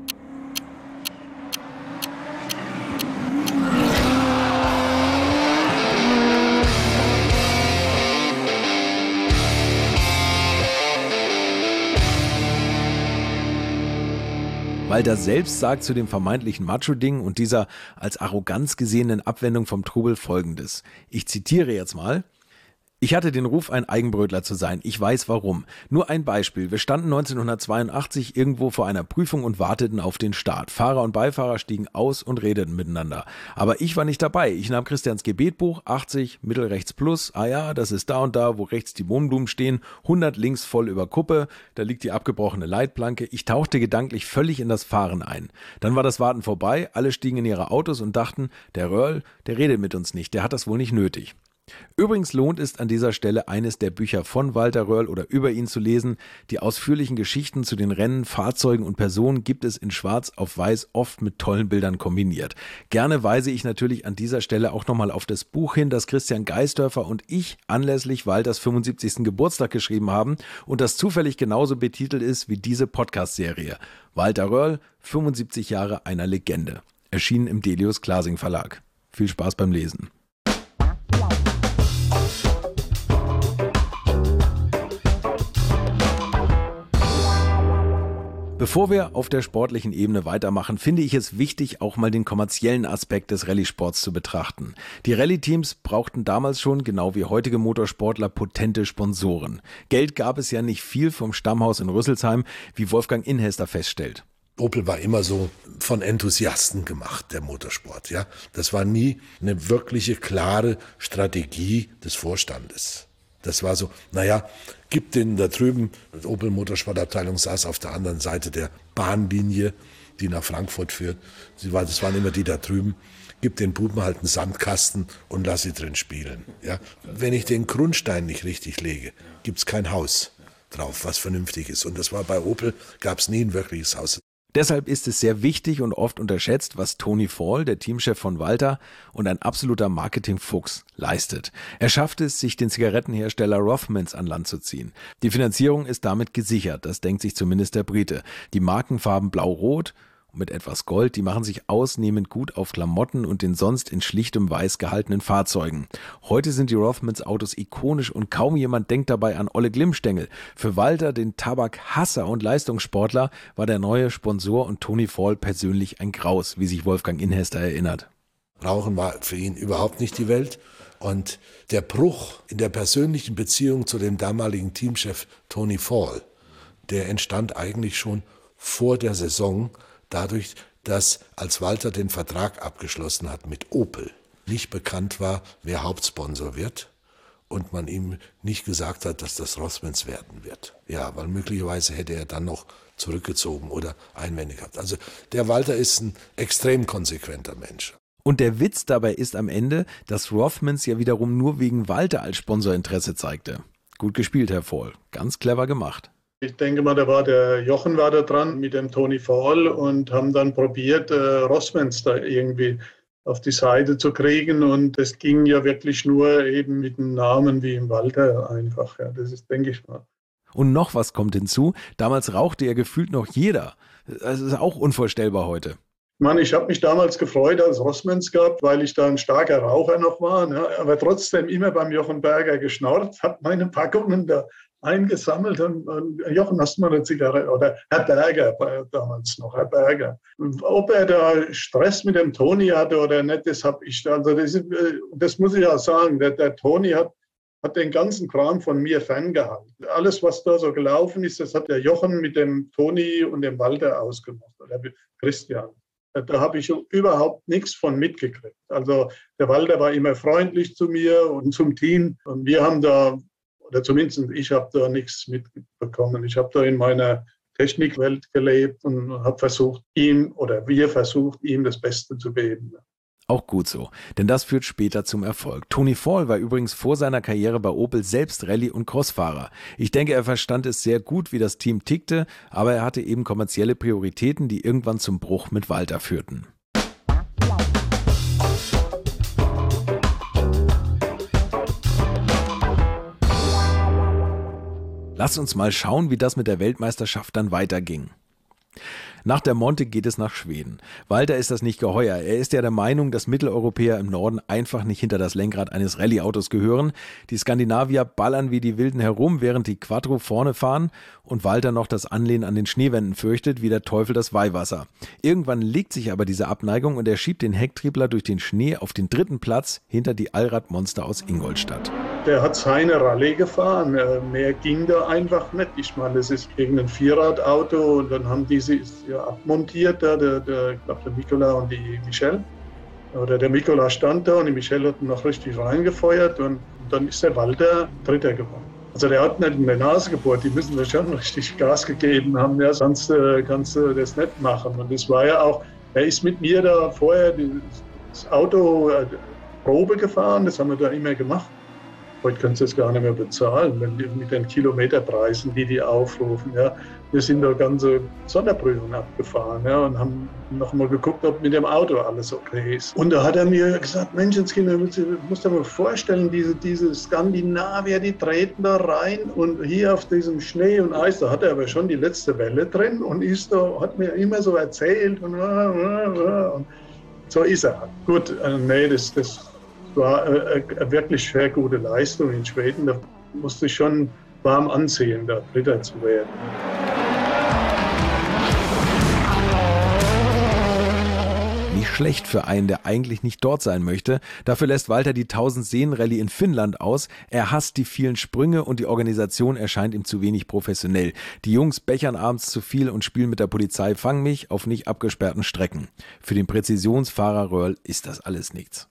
Walter selbst sagt zu dem vermeintlichen Macho-Ding und dieser als Arroganz gesehenen Abwendung vom Trubel Folgendes. Ich zitiere jetzt mal. Ich hatte den Ruf, ein Eigenbrötler zu sein. Ich weiß warum. Nur ein Beispiel. Wir standen neunzehnhundertzweiundachtzig irgendwo vor einer Prüfung und warteten auf den Start. Fahrer und Beifahrer stiegen aus und redeten miteinander. Aber ich war nicht dabei. Ich nahm Christians Gebetbuch, achtzig, mittelrechts plus. Ah ja, das ist da und da, wo rechts die Wohnblumen stehen. hundert links voll über Kuppe. Da liegt die abgebrochene Leitplanke. Ich tauchte gedanklich völlig in das Fahren ein. Dann war das Warten vorbei. Alle stiegen in ihre Autos und dachten, der Röhrl, der redet mit uns nicht. Der hat das wohl nicht nötig. Übrigens lohnt es an dieser Stelle, eines der Bücher von Walter Röhrl oder über ihn zu lesen. Die ausführlichen Geschichten zu den Rennen, Fahrzeugen und Personen gibt es in Schwarz auf Weiß, oft mit tollen Bildern kombiniert. Gerne weise ich natürlich an dieser Stelle auch nochmal auf das Buch hin, das Christian Geisdörfer und ich anlässlich Walters fünfundsiebzigsten Geburtstag geschrieben haben und das zufällig genauso betitelt ist wie diese Podcast-Serie. Walter Röhrl, fünfundsiebzig Jahre einer Legende. Erschienen im Delius Glasing Verlag. Viel Spaß beim Lesen. Bevor wir auf der sportlichen Ebene weitermachen, finde ich es wichtig, auch mal den kommerziellen Aspekt des Rallye-Sports zu betrachten. Die Rallye-Teams brauchten damals schon, genau wie heutige Motorsportler, potente Sponsoren. Geld gab es ja nicht viel vom Stammhaus in Rüsselsheim, wie Wolfgang Inhester feststellt. Opel war immer so von Enthusiasten gemacht, der Motorsport. Ja, das war nie eine wirkliche klare Strategie des Vorstandes. Das war so, naja, gibt den da drüben, die Opel Motorsportabteilung saß auf der anderen Seite der Bahnlinie, die nach Frankfurt führt. Sie war, das waren immer die da drüben. Gib den Buben halt einen Sandkasten und lass sie drin spielen. Ja? Wenn ich den Grundstein nicht richtig lege, gibt's kein Haus drauf, was vernünftig ist. Und das war bei Opel, gab's nie ein wirkliches Haus. Deshalb ist es sehr wichtig und oft unterschätzt, was Tony Fall, der Teamchef von Walter und ein absoluter Marketingfuchs, leistet. Er schafft es, sich den Zigarettenhersteller Rothmans an Land zu ziehen. Die Finanzierung ist damit gesichert, das denkt sich zumindest der Brite. Die Markenfarben blau-rot mit etwas Gold, die machen sich ausnehmend gut auf Klamotten und den sonst in schlichtem Weiß gehaltenen Fahrzeugen. Heute sind die Rothmans Autos ikonisch und kaum jemand denkt dabei an Olle Glimmstengel. Für Walter, den Tabakhasser und Leistungssportler, war der neue Sponsor und Tony Fall persönlich ein Graus, wie sich Wolfgang Inhester erinnert. Rauchen war für ihn überhaupt nicht die Welt. Und der Bruch in der persönlichen Beziehung zu dem damaligen Teamchef Tony Fall, der entstand eigentlich schon vor der Saison, dadurch, dass als Walter den Vertrag abgeschlossen hat mit Opel, nicht bekannt war, wer Hauptsponsor wird und man ihm nicht gesagt hat, dass das Rothmans werden wird. Ja, weil möglicherweise hätte er dann noch zurückgezogen oder Einwände gehabt. Also der Walter ist ein extrem konsequenter Mensch. Und der Witz dabei ist am Ende, dass Rothmans ja wiederum nur wegen Walter als Sponsor Interesse zeigte. Gut gespielt, Herr Fall. Ganz clever gemacht. Ich denke mal, da war der Jochen war da dran mit dem Tony Fall und haben dann probiert, äh, Rothmans da irgendwie auf die Seite zu kriegen. Und es ging ja wirklich nur eben mit einem Namen wie im Walter einfach. Ja, das ist, denke ich mal. Und noch was kommt hinzu. Damals rauchte ja gefühlt noch jeder. Das ist auch unvorstellbar heute. Mann, ich habe mich damals gefreut, als es Rothmans gab, weil ich da ein starker Raucher noch war. Ne? Aber trotzdem immer beim Jochen Berger geschnarrt, habe meine Packungen da eingesammelt und, und Jochen, hast du mal eine Zigarette? Oder Herr Berger damals noch, Herr Berger. Ob er da Stress mit dem Tony hatte oder nicht, das habe ich, also das, das muss ich auch sagen, der, der Tony hat, hat den ganzen Kram von mir ferngehalten. Alles, was da so gelaufen ist, das hat der Jochen mit dem Tony und dem Walter ausgemacht, oder Christian. Da habe ich überhaupt nichts von mitgekriegt. Also der Walter war immer freundlich zu mir und zum Team und wir haben da, oder zumindest ich habe da nichts mitbekommen. Ich habe da in meiner Technikwelt gelebt und habe versucht, ihm oder wir versucht, ihm das Beste zu geben. Auch gut so, denn das führt später zum Erfolg. Tony Fall war übrigens vor seiner Karriere bei Opel selbst Rallye- und Crossfahrer. Ich denke, er verstand es sehr gut, wie das Team tickte, aber er hatte eben kommerzielle Prioritäten, die irgendwann zum Bruch mit Walter führten. Lass uns mal schauen, wie das mit der Weltmeisterschaft dann weiterging. Nach der Monte geht es nach Schweden. Walter ist das nicht geheuer. Er ist ja der Meinung, dass Mitteleuropäer im Norden einfach nicht hinter das Lenkrad eines Rallye-Autos gehören. Die Skandinavier ballern wie die Wilden herum, während die Quattro vorne fahren und Walter noch das Anlehnen an den Schneewänden fürchtet, wie der Teufel das Weihwasser. Irgendwann legt sich aber diese Abneigung und er schiebt den Hecktriebler durch den Schnee auf den dritten Platz hinter die Allrad-Monster aus Ingolstadt. Der hat seine Rallye gefahren, mehr ging da einfach nicht. Ich meine, das ist irgendein Vierradauto und dann haben die sich ja abmontiert, da, der, der, ich glaube der Mikola und die Michelle. Oder der Mikola stand da und die Michelle hat ihn noch richtig reingefeuert und dann ist der Walter Dritter geworden. Also der hat nicht in der Nase gebohrt, die müssen da schon richtig Gas gegeben haben, ja, sonst äh, kannst du das nicht machen. Und das war ja auch, er ist mit mir da vorher das Auto äh, Probe gefahren, das haben wir da immer gemacht. Heute können sie es gar nicht mehr bezahlen, wenn die, mit den Kilometerpreisen, die die aufrufen. Ja. Wir sind da ganze Sonderprüfungen abgefahren, ja, und haben noch mal geguckt, ob mit dem Auto alles okay ist. Und da hat er mir gesagt, Menschenskinder, du musst dir mal vorstellen, diese, diese Skandinavier, die treten da rein und hier auf diesem Schnee und Eis, da hat er aber schon die letzte Welle drin und ist da, hat mir immer so erzählt und, und so ist er. Gut, äh, nee, das, das war eine, eine wirklich sehr gute Leistung in Schweden. Da musste ich schon warm ansehen, da Dritter zu werden. Nicht schlecht für einen, der eigentlich nicht dort sein möchte. Dafür lässt Walter die tausend-Seen-Rallye in Finnland aus. Er hasst die vielen Sprünge und die Organisation erscheint ihm zu wenig professionell. Die Jungs bechern abends zu viel und spielen mit der Polizei Fang mich auf nicht abgesperrten Strecken. Für den Präzisionsfahrer Röhrl ist das alles nichts.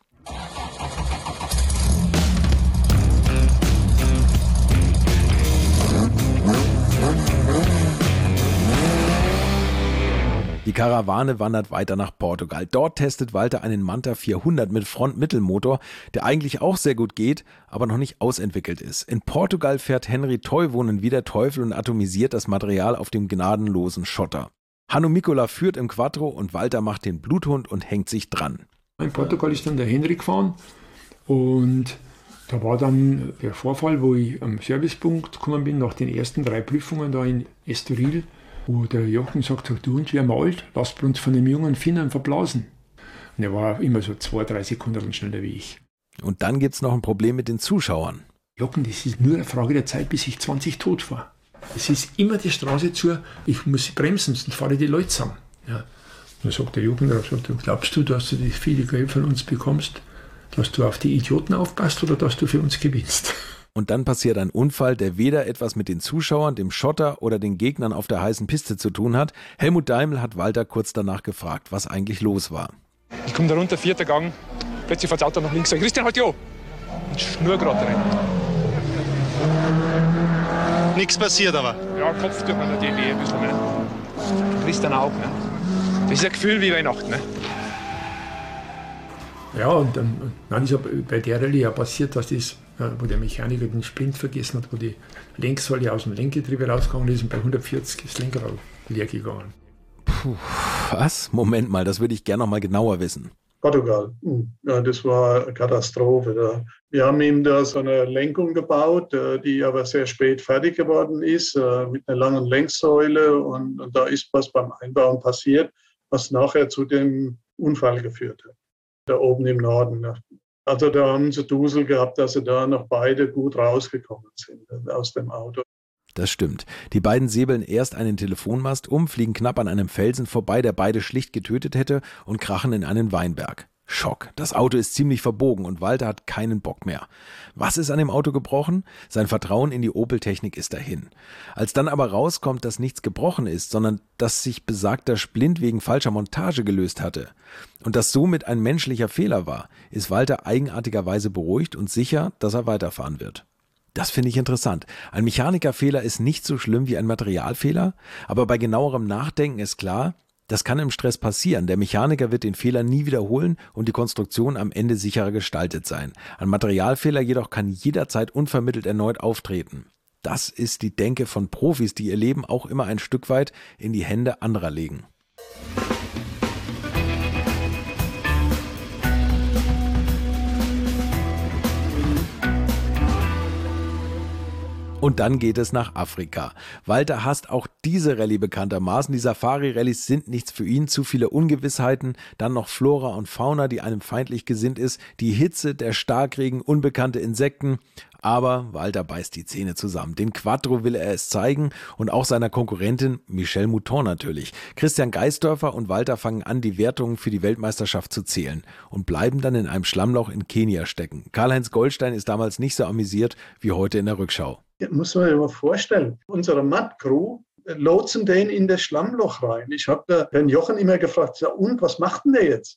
Die Karawane wandert weiter nach Portugal. Dort testet Walter einen Manta vierhundert mit Frontmittelmotor, der eigentlich auch sehr gut geht, aber noch nicht ausentwickelt ist. In Portugal fährt Henry Toivonen wie der Teufel und atomisiert das Material auf dem gnadenlosen Schotter. Hannu Mikkola führt im Quattro und Walter macht den Bluthund und hängt sich dran. In Portugal ist dann der Henry gefahren und da war dann der Vorfall, wo ich am Servicepunkt gekommen bin, nach den ersten drei Prüfungen da in Estoril, wo der Jochen sagt, du und wir alt, lasst uns von dem jungen Finnen verblasen. Und er war immer so zwei, drei Sekunden schneller wie ich. Und dann gibt es noch ein Problem mit den Zuschauern. Jochen, das ist nur eine Frage der Zeit, bis ich zwanzig tot fahre. Es ist immer die Straße zu, ich muss bremsen, sonst fahre ich die Leute zusammen. Ja. Dann sagt der Jochen, sagt, glaubst du, dass du die viele Geld von uns bekommst, dass du auf die Idioten aufpasst oder dass du für uns gewinnst? Und dann passiert ein Unfall, der weder etwas mit den Zuschauern, dem Schotter oder den Gegnern auf der heißen Piste zu tun hat. Helmut Daimel hat Walter kurz danach gefragt, was eigentlich los war. Ich komme da runter, vierter Gang, plötzlich fährt das Auto nach links, sag ich, Christian, halt ja! Und Schnurgerade rein. Nichts passiert aber? Ja, Kopf durch an der D B ein bisschen, ne? Christian auch, ne? Das ist ein Gefühl wie Weihnachten, ne? Ja, und dann, dann ist bei der Rallye ja passiert, dass das, wo der Mechaniker den Splint vergessen hat, wo die Lenksäule aus dem Lenkgetriebe rausgegangen ist und bei hundertvierzig ist das Lenkrad leer gegangen. Puh, was? Moment mal, das würde ich gerne noch mal genauer wissen. Portugal, ja, das war eine Katastrophe. Da. Wir haben ihm da so eine Lenkung gebaut, die aber sehr spät fertig geworden ist, mit einer langen Lenksäule. Und, und da ist was beim Einbauen passiert, was nachher zu dem Unfall geführt hat. Da oben im Norden. Also da haben sie Dusel gehabt, dass sie da noch beide gut rausgekommen sind aus dem Auto. Das stimmt. Die beiden säbeln erst einen Telefonmast um, fliegen knapp an einem Felsen vorbei, der beide schlicht getötet hätte, und krachen in einen Weinberg. Schock. Das Auto ist ziemlich verbogen und Walter hat keinen Bock mehr. Was ist an dem Auto gebrochen? Sein Vertrauen in die Opel-Technik ist dahin. Als dann aber rauskommt, dass nichts gebrochen ist, sondern dass sich besagter Splint wegen falscher Montage gelöst hatte und das somit ein menschlicher Fehler war, ist Walter eigenartigerweise beruhigt und sicher, dass er weiterfahren wird. Das finde ich interessant. Ein Mechanikerfehler ist nicht so schlimm wie ein Materialfehler, aber bei genauerem Nachdenken ist klar, das kann im Stress passieren. Der Mechaniker wird den Fehler nie wiederholen und die Konstruktion am Ende sicherer gestaltet sein. Ein Materialfehler jedoch kann jederzeit unvermittelt erneut auftreten. Das ist die Denke von Profis, die ihr Leben auch immer ein Stück weit in die Hände anderer legen. Und dann geht es nach Afrika. Walter hasst auch diese Rallye bekanntermaßen. Die Safari-Rallyes sind nichts für ihn, zu viele Ungewissheiten, dann noch Flora und Fauna, die einem feindlich gesinnt ist, die Hitze, der Starkregen, unbekannte Insekten. Aber Walter beißt die Zähne zusammen. Den Quattro will er es zeigen und auch seiner Konkurrentin Michèle Mouton natürlich. Christian Geisdörfer und Walter fangen an, die Wertungen für die Weltmeisterschaft zu zählen und bleiben dann in einem Schlammloch in Kenia stecken. Karl-Heinz Goldstein ist damals nicht so amüsiert wie heute in der Rückschau. Ja, muss man sich mal vorstellen, unsere Matt-Crew lotsen den in das Schlammloch rein. Ich habe den Jochen immer gefragt, ja, und was macht denn der jetzt?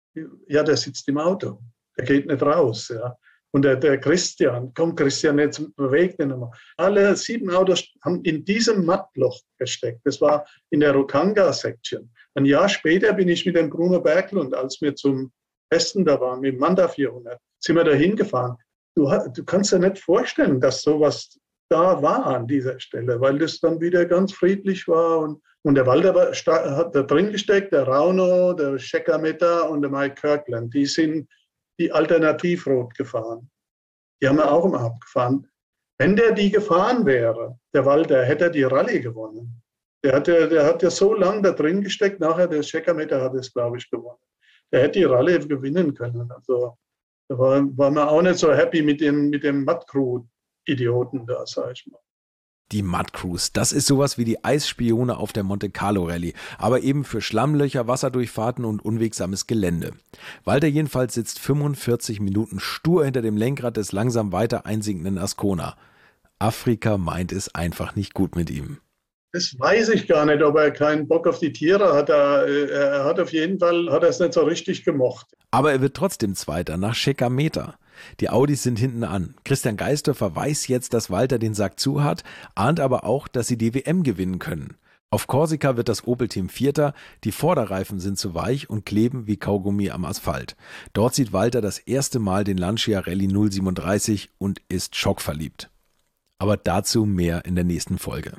Ja, der sitzt im Auto, der geht nicht raus. Ja. Und der, der Christian, komm Christian, jetzt bewegt den nochmal. Alle sieben Autos haben in diesem Mattloch gesteckt. Das war in der Rukanga-Section. Ein Jahr später bin ich mit dem Bruno Berglund, als wir zum Testen da waren, mit dem Manda vierhundert, sind wir da hingefahren. Du, du kannst dir nicht vorstellen, dass sowas da war an dieser Stelle, weil das dann wieder ganz friedlich war. Und, und der Walter war, hat da drin gesteckt, der Rauno, der Shekameta und der Mike Kirkland. Die sind die Alternativ-Rot gefahren. Die haben wir auch immer abgefahren. Wenn der die gefahren wäre, der Walter, hätte er die Rallye gewonnen. Der hat ja, der hat ja so lange da drin gesteckt, nachher der Shekameta hat es, glaube ich, gewonnen. Der hätte die Rallye gewinnen können. Also da war, war man auch nicht so happy mit dem, mit dem Matt-Crew-Idioten da, sag ich mal. Die Mud Cruise, das ist sowas wie die Eisspione auf der Monte Carlo Rallye, aber eben für Schlammlöcher, Wasserdurchfahrten und unwegsames Gelände. Walter jedenfalls sitzt fünfundvierzig Minuten stur hinter dem Lenkrad des langsam weiter einsinkenden Ascona. Afrika meint es einfach nicht gut mit ihm. Das weiß ich gar nicht, ob er keinen Bock auf die Tiere hat. Er, er hat auf jeden Fall, hat er es nicht so richtig gemocht. Aber er wird trotzdem Zweiter nach Shekameta. Die Audis sind hinten an. Christian Geisdörfer weiß jetzt, dass Walter den Sack zu hat, ahnt aber auch, dass sie die W M gewinnen können. Auf Korsika wird das Opel-Team Vierter, die Vorderreifen sind zu weich und kleben wie Kaugummi am Asphalt. Dort sieht Walter das erste Mal den Lancia Rallye null siebenunddreißig und ist schockverliebt. Aber dazu mehr in der nächsten Folge.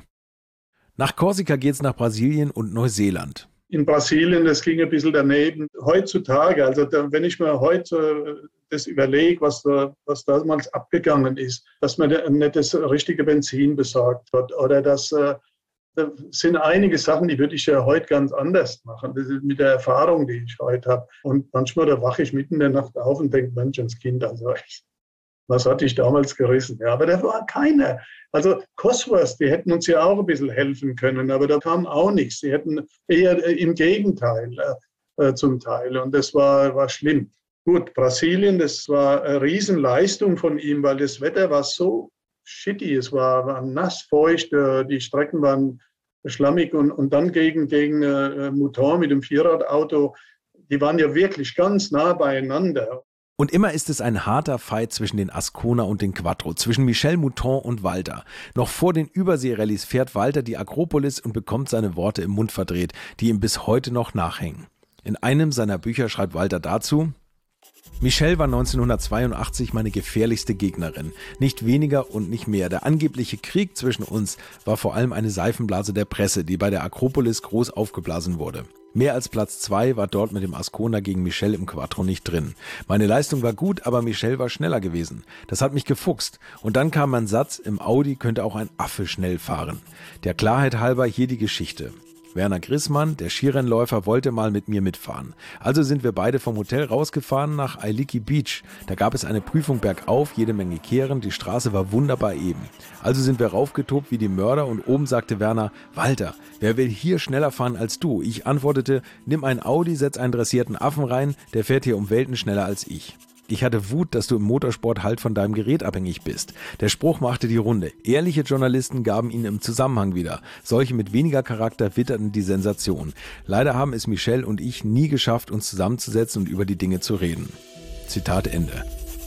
Nach Korsika geht's nach Brasilien und Neuseeland. In Brasilien, das ging ein bisschen daneben. Heutzutage, also da, wenn ich mir heute das überlege, was, da, was damals abgegangen ist, dass man nicht das richtige Benzin besorgt hat oder dass äh, da sind einige Sachen, die würde ich ja heute ganz anders machen. Das ist mit der Erfahrung, die ich heute habe. Und manchmal da wache ich mitten in der Nacht auf und denke, Mensch, das Kind, also echt, was hatte ich damals gerissen? Ja, aber da war keiner. Also Cosworth, die hätten uns ja auch ein bisschen helfen können, aber da kam auch nichts. Die hätten eher im Gegenteil äh, zum Teil und das war, war schlimm. Gut, Brasilien, das war eine Riesenleistung von ihm, weil das Wetter war so shitty. Es war, war nass, feucht, äh, die Strecken waren schlammig und, und dann gegen, gegen äh, Mouton mit dem Vierradauto, die waren ja wirklich ganz nah beieinander. Und immer ist es ein harter Fight zwischen den Ascona und den Quattro, zwischen Michèle Mouton und Walter. Noch vor den Überseerallyes fährt Walter die Akropolis und bekommt seine Worte im Mund verdreht, die ihm bis heute noch nachhängen. In einem seiner Bücher schreibt Walter dazu: Michèle war neunzehnhundertzweiundachtzig meine gefährlichste Gegnerin. Nicht weniger und nicht mehr. Der angebliche Krieg zwischen uns war vor allem eine Seifenblase der Presse, die bei der Akropolis groß aufgeblasen wurde. Mehr als Platz zwei war dort mit dem Ascona gegen Michèle im Quattro nicht drin. Meine Leistung war gut, aber Michèle war schneller gewesen. Das hat mich gefuchst. Und dann kam ein Satz, im Audi könnte auch ein Affe schnell fahren. Der Klarheit halber hier die Geschichte. Werner Grissmann, der Skirennläufer, wollte mal mit mir mitfahren. Also sind wir beide vom Hotel rausgefahren nach Ailiki Beach. Da gab es eine Prüfung bergauf, jede Menge Kehren, die Straße war wunderbar eben. Also sind wir raufgetobt wie die Mörder und oben sagte Werner: Walter, wer will hier schneller fahren als du? Ich antwortete: nimm ein Audi, setz einen dressierten Affen rein, der fährt hier um Welten schneller als ich. Ich hatte Wut, dass du im Motorsport halt von deinem Gerät abhängig bist. Der Spruch machte die Runde. Ehrliche Journalisten gaben ihn im Zusammenhang wieder. Solche mit weniger Charakter witterten die Sensation. Leider haben es Michèle und ich nie geschafft, uns zusammenzusetzen und über die Dinge zu reden. Zitat Ende.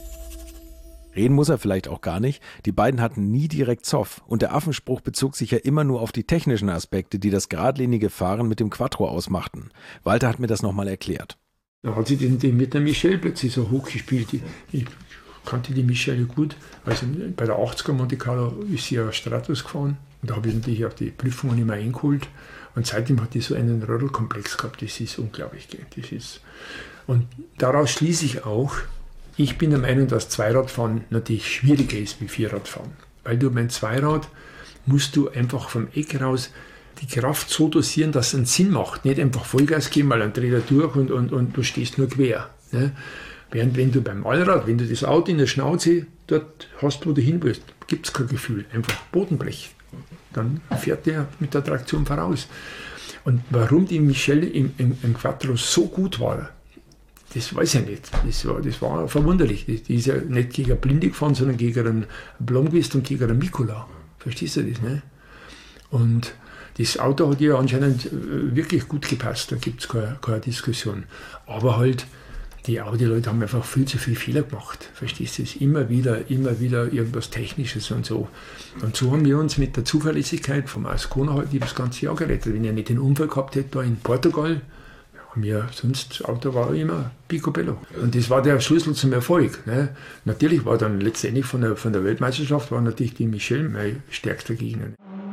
Reden muss er vielleicht auch gar nicht. Die beiden hatten nie direkt Zoff. Und der Affenspruch bezog sich ja immer nur auf die technischen Aspekte, die das geradlinige Fahren mit dem Quattro ausmachten. Walter hat mir das nochmal erklärt. Da hat sie den, den mit der Michèle plötzlich so hochgespielt. Ich, ich kannte die Michèle gut. Also bei der achtziger Monte Carlo ist sie ja Stratos gefahren. Und da habe ich natürlich auch die Prüfungen immer eingeholt. Und seitdem hat die so einen Rödelkomplex gehabt. Das ist unglaublich. Das ist. Und daraus schließe ich auch, ich bin der Meinung, dass Zweiradfahren natürlich schwieriger ist wie Vierradfahren. Weil du beim Zweirad musst du einfach vom Eck raus die Kraft so dosieren, dass es einen Sinn macht. Nicht einfach Vollgas geben, weil dann dreht er durch und, und, und du stehst nur quer. Ne? Während wenn du beim Allrad, wenn du das Auto in der Schnauze dort hast, wo du hin willst, gibt es kein Gefühl, einfach Bodenblech. Dann fährt der mit der Traktion voraus. Und warum die Michel im, im, im Quattro so gut war, das weiß ich nicht. Das war, das war verwunderlich. Die, die ist ja nicht gegen einen Blinde gefahren, sondern gegen einen Blomqvist und gegen einen Mikula. Verstehst du das? Ne? Und das Auto hat ihr anscheinend wirklich gut gepasst, da gibt es keine, keine Diskussion. Aber halt, die Audi-Leute haben einfach viel zu viele Fehler gemacht. Verstehst du das? Immer wieder, immer wieder irgendwas Technisches und so. Und so haben wir uns mit der Zuverlässigkeit vom Ascona halt das ganze Jahr gerettet. Wenn er nicht den Unfall gehabt hätte da in Portugal, mir sonst das Auto war immer picobello. Und das war der Schlüssel zum Erfolg. Ne? Natürlich war dann letztendlich von der, von der Weltmeisterschaft war natürlich die Michel mein stärkster Gegner.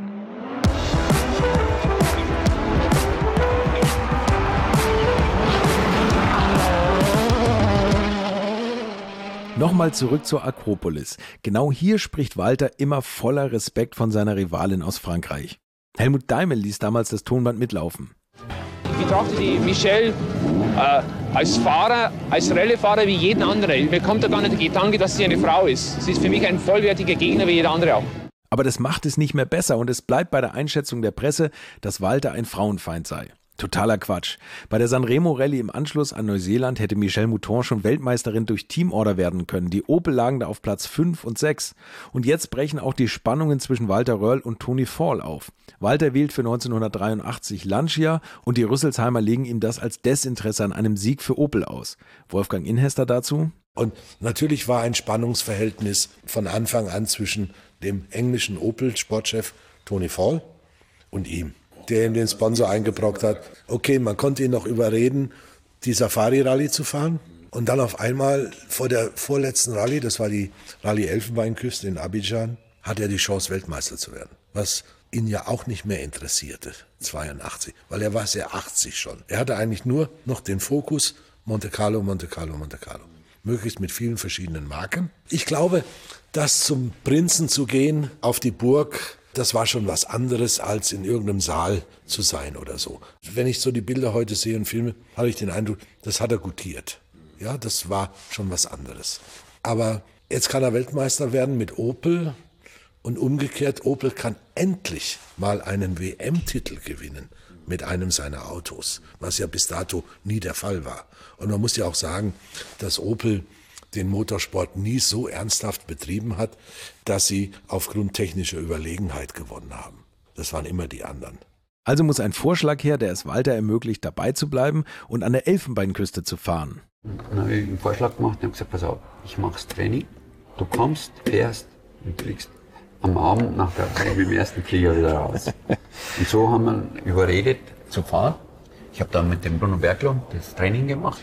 Nochmal zurück zur Akropolis. Genau hier spricht Walter immer voller Respekt von seiner Rivalin aus Frankreich. Helmut Daimel ließ damals das Tonband mitlaufen. Ich betrachte die Michel äh, als Fahrer, als Rallye-Fahrer wie jeden anderen. Mir kommt da gar nicht der Gedanke, dass sie eine Frau ist. Sie ist für mich ein vollwertiger Gegner wie jeder andere auch. Aber das macht es nicht mehr besser und es bleibt bei der Einschätzung der Presse, dass Walter ein Frauenfeind sei. Totaler Quatsch. Bei der Sanremo Rallye im Anschluss an Neuseeland hätte Michèle Mouton schon Weltmeisterin durch Teamorder werden können. Die Opel lagen da auf Platz fünf und sechs. Und jetzt brechen auch die Spannungen zwischen Walter Röhrl und Tony Fall auf. Walter wählt für neunzehnhundertdreiundachtzig Lancia und die Rüsselsheimer legen ihm das als Desinteresse an einem Sieg für Opel aus. Wolfgang Inhester dazu. Und natürlich war ein Spannungsverhältnis von Anfang an zwischen dem englischen Opel-Sportchef Tony Fall und ihm, der ihm den Sponsor eingebrockt hat. Okay, man konnte ihn noch überreden, die Safari-Rallye zu fahren. Und dann auf einmal vor der vorletzten Rallye, das war die Rallye Elfenbeinküste in Abidjan, hat er die Chance, Weltmeister zu werden. Was ihn ja auch nicht mehr interessierte, zweiundachtzig, weil er war ja achtzig schon. Er hatte eigentlich nur noch den Fokus Monte Carlo, Monte Carlo, Monte Carlo. Möglichst mit vielen verschiedenen Marken. Ich glaube, dass zum Prinzen zu gehen auf die Burg, das war schon was anderes, als in irgendeinem Saal zu sein oder so. Wenn ich so die Bilder heute sehe und filme, habe ich den Eindruck, das hat er gutiert. Ja, das war schon was anderes. Aber jetzt kann er Weltmeister werden mit Opel und umgekehrt, Opel kann endlich mal einen W M-Titel gewinnen mit einem seiner Autos, was ja bis dato nie der Fall war. Und man muss ja auch sagen, dass Opel den Motorsport nie so ernsthaft betrieben hat, dass sie aufgrund technischer Überlegenheit gewonnen haben. Das waren immer die anderen. Also muss ein Vorschlag her, der es Walter ermöglicht, dabei zu bleiben und an der Elfenbeinküste zu fahren. Dann habe ich einen Vorschlag gemacht und habe gesagt, pass auf, ich mache das Training, du kommst, fährst und fliegst am Abend nach der Zeit mit dem ersten Flieger wieder raus. Und so haben wir überredet zu fahren. Ich habe dann mit dem Bruno Berglund das Training gemacht,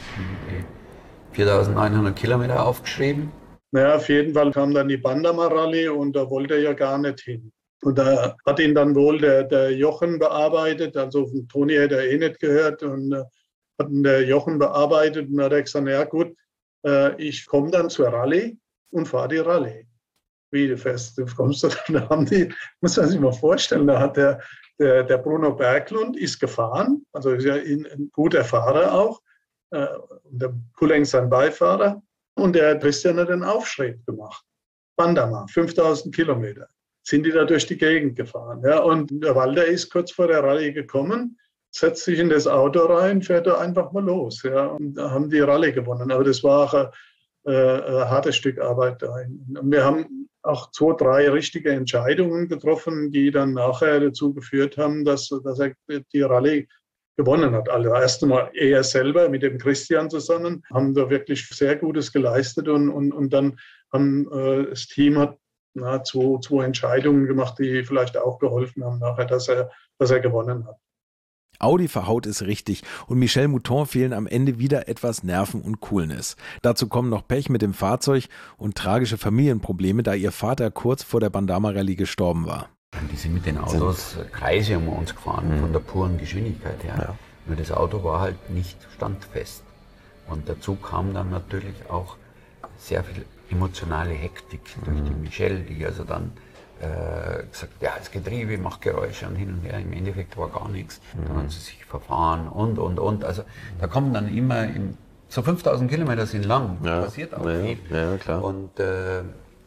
viertausendneunhundert Kilometer aufgeschrieben. Naja, auf jeden Fall kam dann die Bandama Rallye und da wollte er ja gar nicht hin. Und da hat ihn dann wohl der, der Jochen bearbeitet, also von Toni hätte er eh nicht gehört und äh, hat ihn der Jochen bearbeitet und hat er gesagt, ja gut, äh, ich komme dann zur Rallye und fahre die Rallye. Wie du fest, du kommst dann, da haben die, muss man sich mal vorstellen, da hat der, der, der Bruno Berglund ist gefahren, also ist ja ein, ein guter Fahrer auch, äh, der Kuleng sein Beifahrer und der Christian hat den Aufschrieb gemacht. Bandama, fünftausend Kilometer. Sind die da durch die Gegend gefahren. Ja, und der Walter ist kurz vor der Rallye gekommen, setzt sich in das Auto rein, fährt da einfach mal los. Ja, und da haben die Rallye gewonnen. Aber das war auch ein, äh, ein hartes Stück Arbeit da. Und wir haben auch zwei, drei richtige Entscheidungen getroffen, die dann nachher dazu geführt haben, dass, dass er die Rallye gewonnen hat. Also erst einmal er selber mit dem Christian zusammen, haben da wirklich sehr Gutes geleistet und, und, und dann haben äh, das Team hat Na, zwei, zwei Entscheidungen gemacht, die vielleicht auch geholfen haben nachher, dass er, dass er gewonnen hat. Audi verhaut es richtig und Michèle Mouton fehlen am Ende wieder etwas Nerven und Coolness. Dazu kommen noch Pech mit dem Fahrzeug und tragische Familienprobleme, da ihr Vater kurz vor der Bandama Rallye gestorben war. Die sind mit den Autos Kreise um uns gefahren, mhm. von der puren Geschwindigkeit her. Ja. Nur das Auto war halt nicht standfest. Und dazu kam dann natürlich auch sehr viel emotionale Hektik durch die Michèle, die also dann äh, gesagt hat, ja, das Getriebe macht Geräusche und hin und her. Im Endeffekt war gar nichts. Mhm. Dann haben sie sich verfahren und, und, und. Also da kommen dann immer im So fünftausend Kilometer sind lang, ja, passiert auch ja, viel. Ja, klar. Und äh,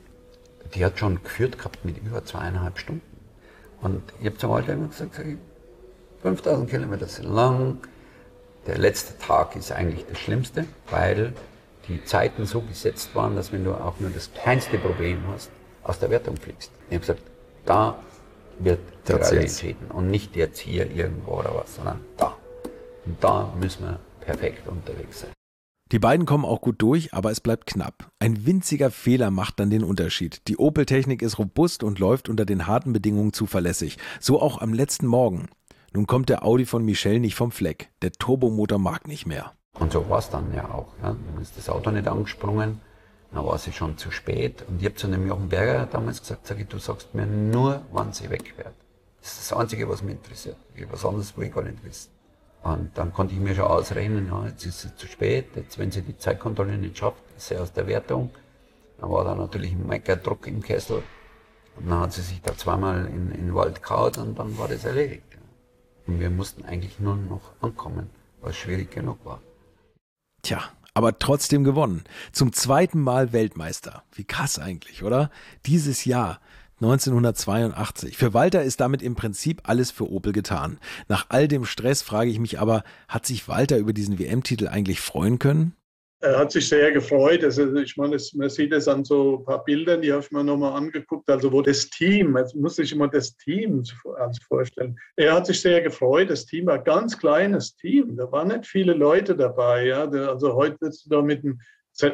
die hat schon geführt gehabt mit über zweieinhalb Stunden. Und ich habe zum Walter immer gesagt, sag ich, fünftausend Kilometer sind lang. Der letzte Tag ist eigentlich das Schlimmste, weil die Zeiten so gesetzt waren, dass wenn du auch nur das kleinste Problem hast, aus der Wertung fliegst. Ich habe gesagt, da wird die Rallye entschieden und nicht jetzt hier irgendwo oder was, sondern da. Und da müssen wir perfekt unterwegs sein. Die beiden kommen auch gut durch, aber es bleibt knapp. Ein winziger Fehler macht dann den Unterschied. Die Opel-Technik ist robust und läuft unter den harten Bedingungen zuverlässig. So auch am letzten Morgen. Nun kommt der Audi von Michel nicht vom Fleck. Der Turbomotor mag nicht mehr. Und so war es dann ja auch. Ja. Dann ist das Auto nicht angesprungen, dann war sie schon zu spät. Und ich habe zu dem Jochen Berger damals gesagt, sag ich, du sagst mir nur, wann sie wegfährt. Das ist das Einzige, was mich interessiert. Was anderes will ich gar nicht wissen. Und dann konnte ich mir schon ausrechnen, ja, jetzt ist sie zu spät, jetzt wenn sie die Zeitkontrolle nicht schafft, ist sie aus der Wertung. Dann war da natürlich ein Meckerdruck im Kessel. Und dann hat sie sich da zweimal in, in den Wald gehauen und dann war das erledigt. Und wir mussten eigentlich nur noch ankommen, weil es schwierig genug war. Tja, aber trotzdem gewonnen. Zum zweiten Mal Weltmeister. Wie krass eigentlich, oder? Dieses Jahr, neunzehnhundertzweiundachtzig. Für Walter ist damit im Prinzip alles für Opel getan. Nach all dem Stress frage ich mich aber, hat sich Walter über diesen W M-Titel eigentlich freuen können? Er hat sich sehr gefreut. Also ich meine, es, man sieht es an so ein paar Bildern, die habe ich mir nochmal angeguckt, also wo das Team, jetzt muss ich immer das Team also vorstellen. Er hat sich sehr gefreut. Das Team war ein ganz kleines Team. Da waren nicht viele Leute dabei. Ja. Also heute bist du da mit einem,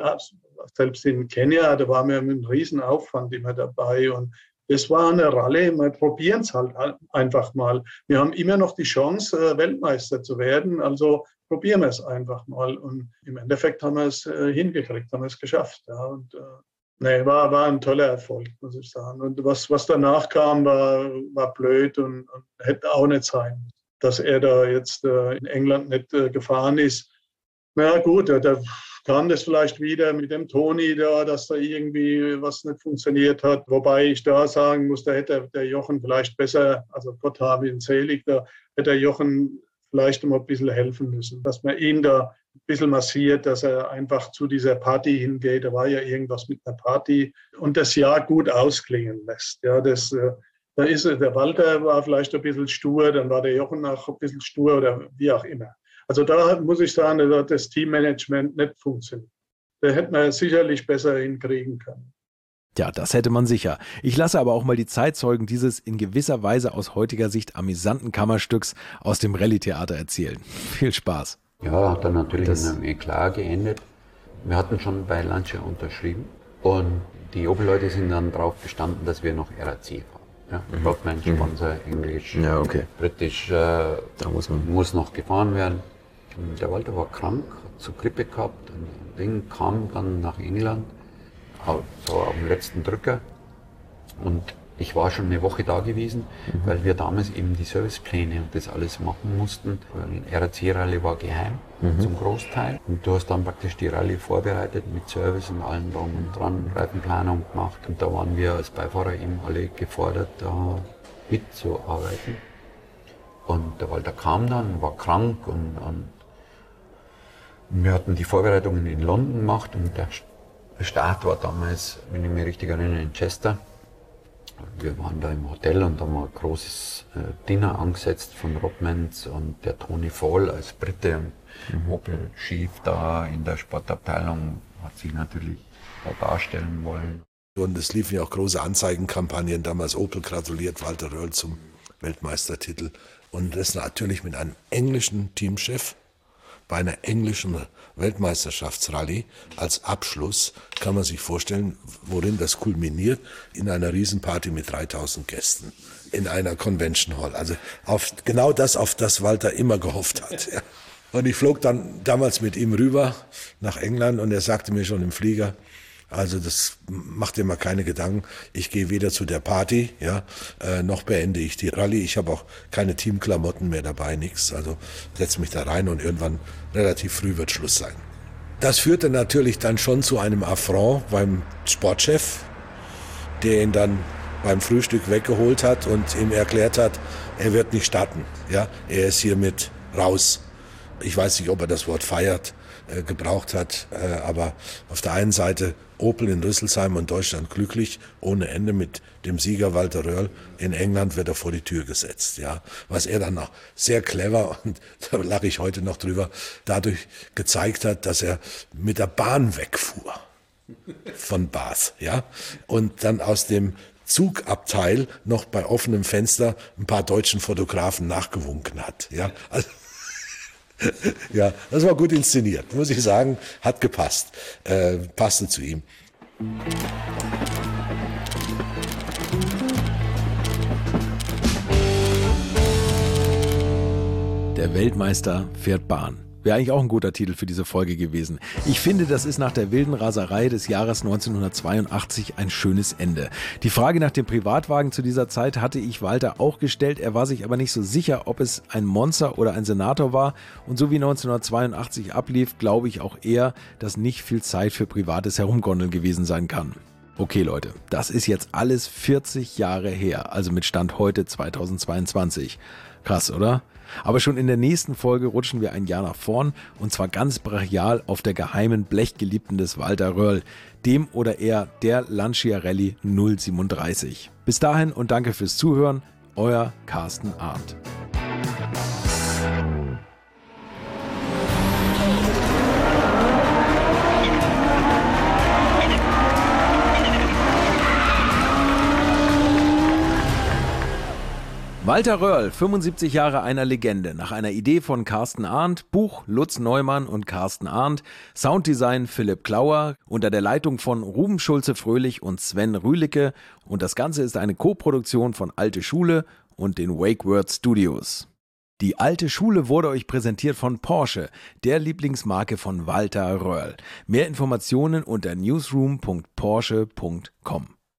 selbst in Kenia, da waren wir mit einem riesen Aufwand immer dabei. Und das war eine Rallye, wir probieren es halt einfach mal. Wir haben immer noch die Chance, Weltmeister zu werden. Also probieren wir es einfach mal. Und im Endeffekt haben wir es äh, hingekriegt, haben wir es geschafft. Ja. Und, äh, nee, war, war ein toller Erfolg, muss ich sagen. Und was, was danach kam, war, war blöd und, und hätte auch nicht sein, dass er da jetzt äh, in England nicht äh, gefahren ist. Na gut, da, da kam das vielleicht wieder mit dem Toni da, dass da irgendwie was nicht funktioniert hat. Wobei ich da sagen muss, da hätte der Jochen vielleicht besser, also Gott habe ihn selig, da hätte der Jochen vielleicht noch ein bisschen helfen müssen, dass man ihn da ein bisschen massiert, dass er einfach zu dieser Party hingeht. Da war ja irgendwas mit einer Party und das Jahr gut ausklingen lässt. Ja, das, da ist der Walter war vielleicht ein bisschen stur, dann war der Jochen auch ein bisschen stur oder wie auch immer. Also da muss ich sagen, da hat das Teammanagement nicht funktioniert. Da hätte man sicherlich besser hinkriegen können. Ja, das hätte man sicher. Ich lasse aber auch mal die Zeitzeugen dieses in gewisser Weise aus heutiger Sicht amüsanten Kammerstücks aus dem Rallye-Theater erzählen. Viel Spaß. Ja, hat dann natürlich das in einem Eklat geendet. Wir hatten schon bei Lancia unterschrieben und die Opel-Leute sind dann darauf bestanden, dass wir noch R A C fahren. Ja, mhm. Rockman, Sponsor, Englisch, ja, okay. Britisch, äh, da muss, man. muss noch gefahren werden. Und der Walter war krank, hat so Grippe gehabt und das Ding kam dann nach England. So auf dem letzten Drücker und ich war schon eine Woche da gewesen, mhm. weil wir damals eben die Servicepläne und das alles machen mussten. Ein R A C-Rallye war geheim mhm. zum Großteil und du hast dann praktisch die Rallye vorbereitet mit Service und allem drum und dran, Reifenplanung gemacht und da waren wir als Beifahrer eben alle gefordert, da mitzuarbeiten. Und der Walter kam dann, war krank und, und wir hatten die Vorbereitungen in London gemacht und der Der Start war damals, wenn ich mich richtig erinnere, in Chester. Wir waren da im Hotel und haben ein großes äh, Dinner angesetzt von Rockmans und der Tony Fall als Brite und mhm. Opel Chief da in der Sportabteilung hat sich natürlich da darstellen wollen. Und es liefen ja auch große Anzeigenkampagnen, damals Opel gratuliert Walter Röhrl zum Weltmeistertitel. Und das natürlich mit einem englischen Teamchef bei einer englischen Weltmeisterschaftsrallye als Abschluss, kann man sich vorstellen, worin das kulminiert, in einer Riesenparty mit dreitausend Gästen in einer Convention Hall. Also auf genau das, auf das Walter immer gehofft hat. Ja. Und ich flog dann damals mit ihm rüber nach England und er sagte mir schon im Flieger, also das macht dir mal keine Gedanken. Ich gehe weder zu der Party, ja, äh, noch beende ich die Rallye. Ich habe auch keine Teamklamotten mehr dabei, nichts. Also setze mich da rein und irgendwann relativ früh wird Schluss sein. Das führte natürlich dann schon zu einem Affront beim Sportchef, der ihn dann beim Frühstück weggeholt hat und ihm erklärt hat, er wird nicht starten. Ja, er ist hiermit raus. Ich weiß nicht, ob er das Wort feiert äh, gebraucht hat, äh, aber auf der einen Seite Opel in Rüsselsheim und Deutschland glücklich, ohne Ende mit dem Sieger Walter Röhrl. In England wird er vor die Tür gesetzt. Ja, was er dann noch sehr clever, und da lache ich heute noch drüber, dadurch gezeigt hat, dass er mit der Bahn wegfuhr von Bath. Ja, und dann aus dem Zugabteil noch bei offenem Fenster ein paar deutschen Fotografen nachgewunken hat. Ja, also ja, das war gut inszeniert, muss ich sagen, hat gepasst, äh, passte zu ihm. Der Weltmeister fährt Bahn. Wäre eigentlich auch ein guter Titel für diese Folge gewesen. Ich finde, das ist nach der wilden Raserei des Jahres neunzehnhundertzweiundachtzig ein schönes Ende. Die Frage nach dem Privatwagen zu dieser Zeit hatte ich Walter auch gestellt. Er war sich aber nicht so sicher, ob es ein Monster oder ein Senator war. Und so wie neunzehnhundertzweiundachtzig ablief, glaube ich auch eher, dass nicht viel Zeit für privates Herumgondeln gewesen sein kann. Okay Leute, das ist jetzt alles vierzig Jahre her, also mit Stand heute zweitausendzweiundzwanzig. Krass, oder? Aber schon in der nächsten Folge rutschen wir ein Jahr nach vorn und zwar ganz brachial auf der geheimen Blechgeliebten des Walter Röhrl, dem oder eher der Lancia Rallye null siebenunddreißig. Bis dahin und danke fürs Zuhören, euer Carsten Arndt. Walter Röhrl, fünfundsiebzig Jahre einer Legende, nach einer Idee von Carsten Arndt, Buch Lutz Neumann und Carsten Arndt, Sounddesign Philipp Klauer, unter der Leitung von Ruben Schulze-Fröhlich und Sven Rühlicke und das Ganze ist eine Co-Produktion von Alte Schule und den Wake Word Studios. Die Alte Schule wurde euch präsentiert von Porsche, der Lieblingsmarke von Walter Röhrl. Mehr Informationen unter newsroom punkt porsche punkt com.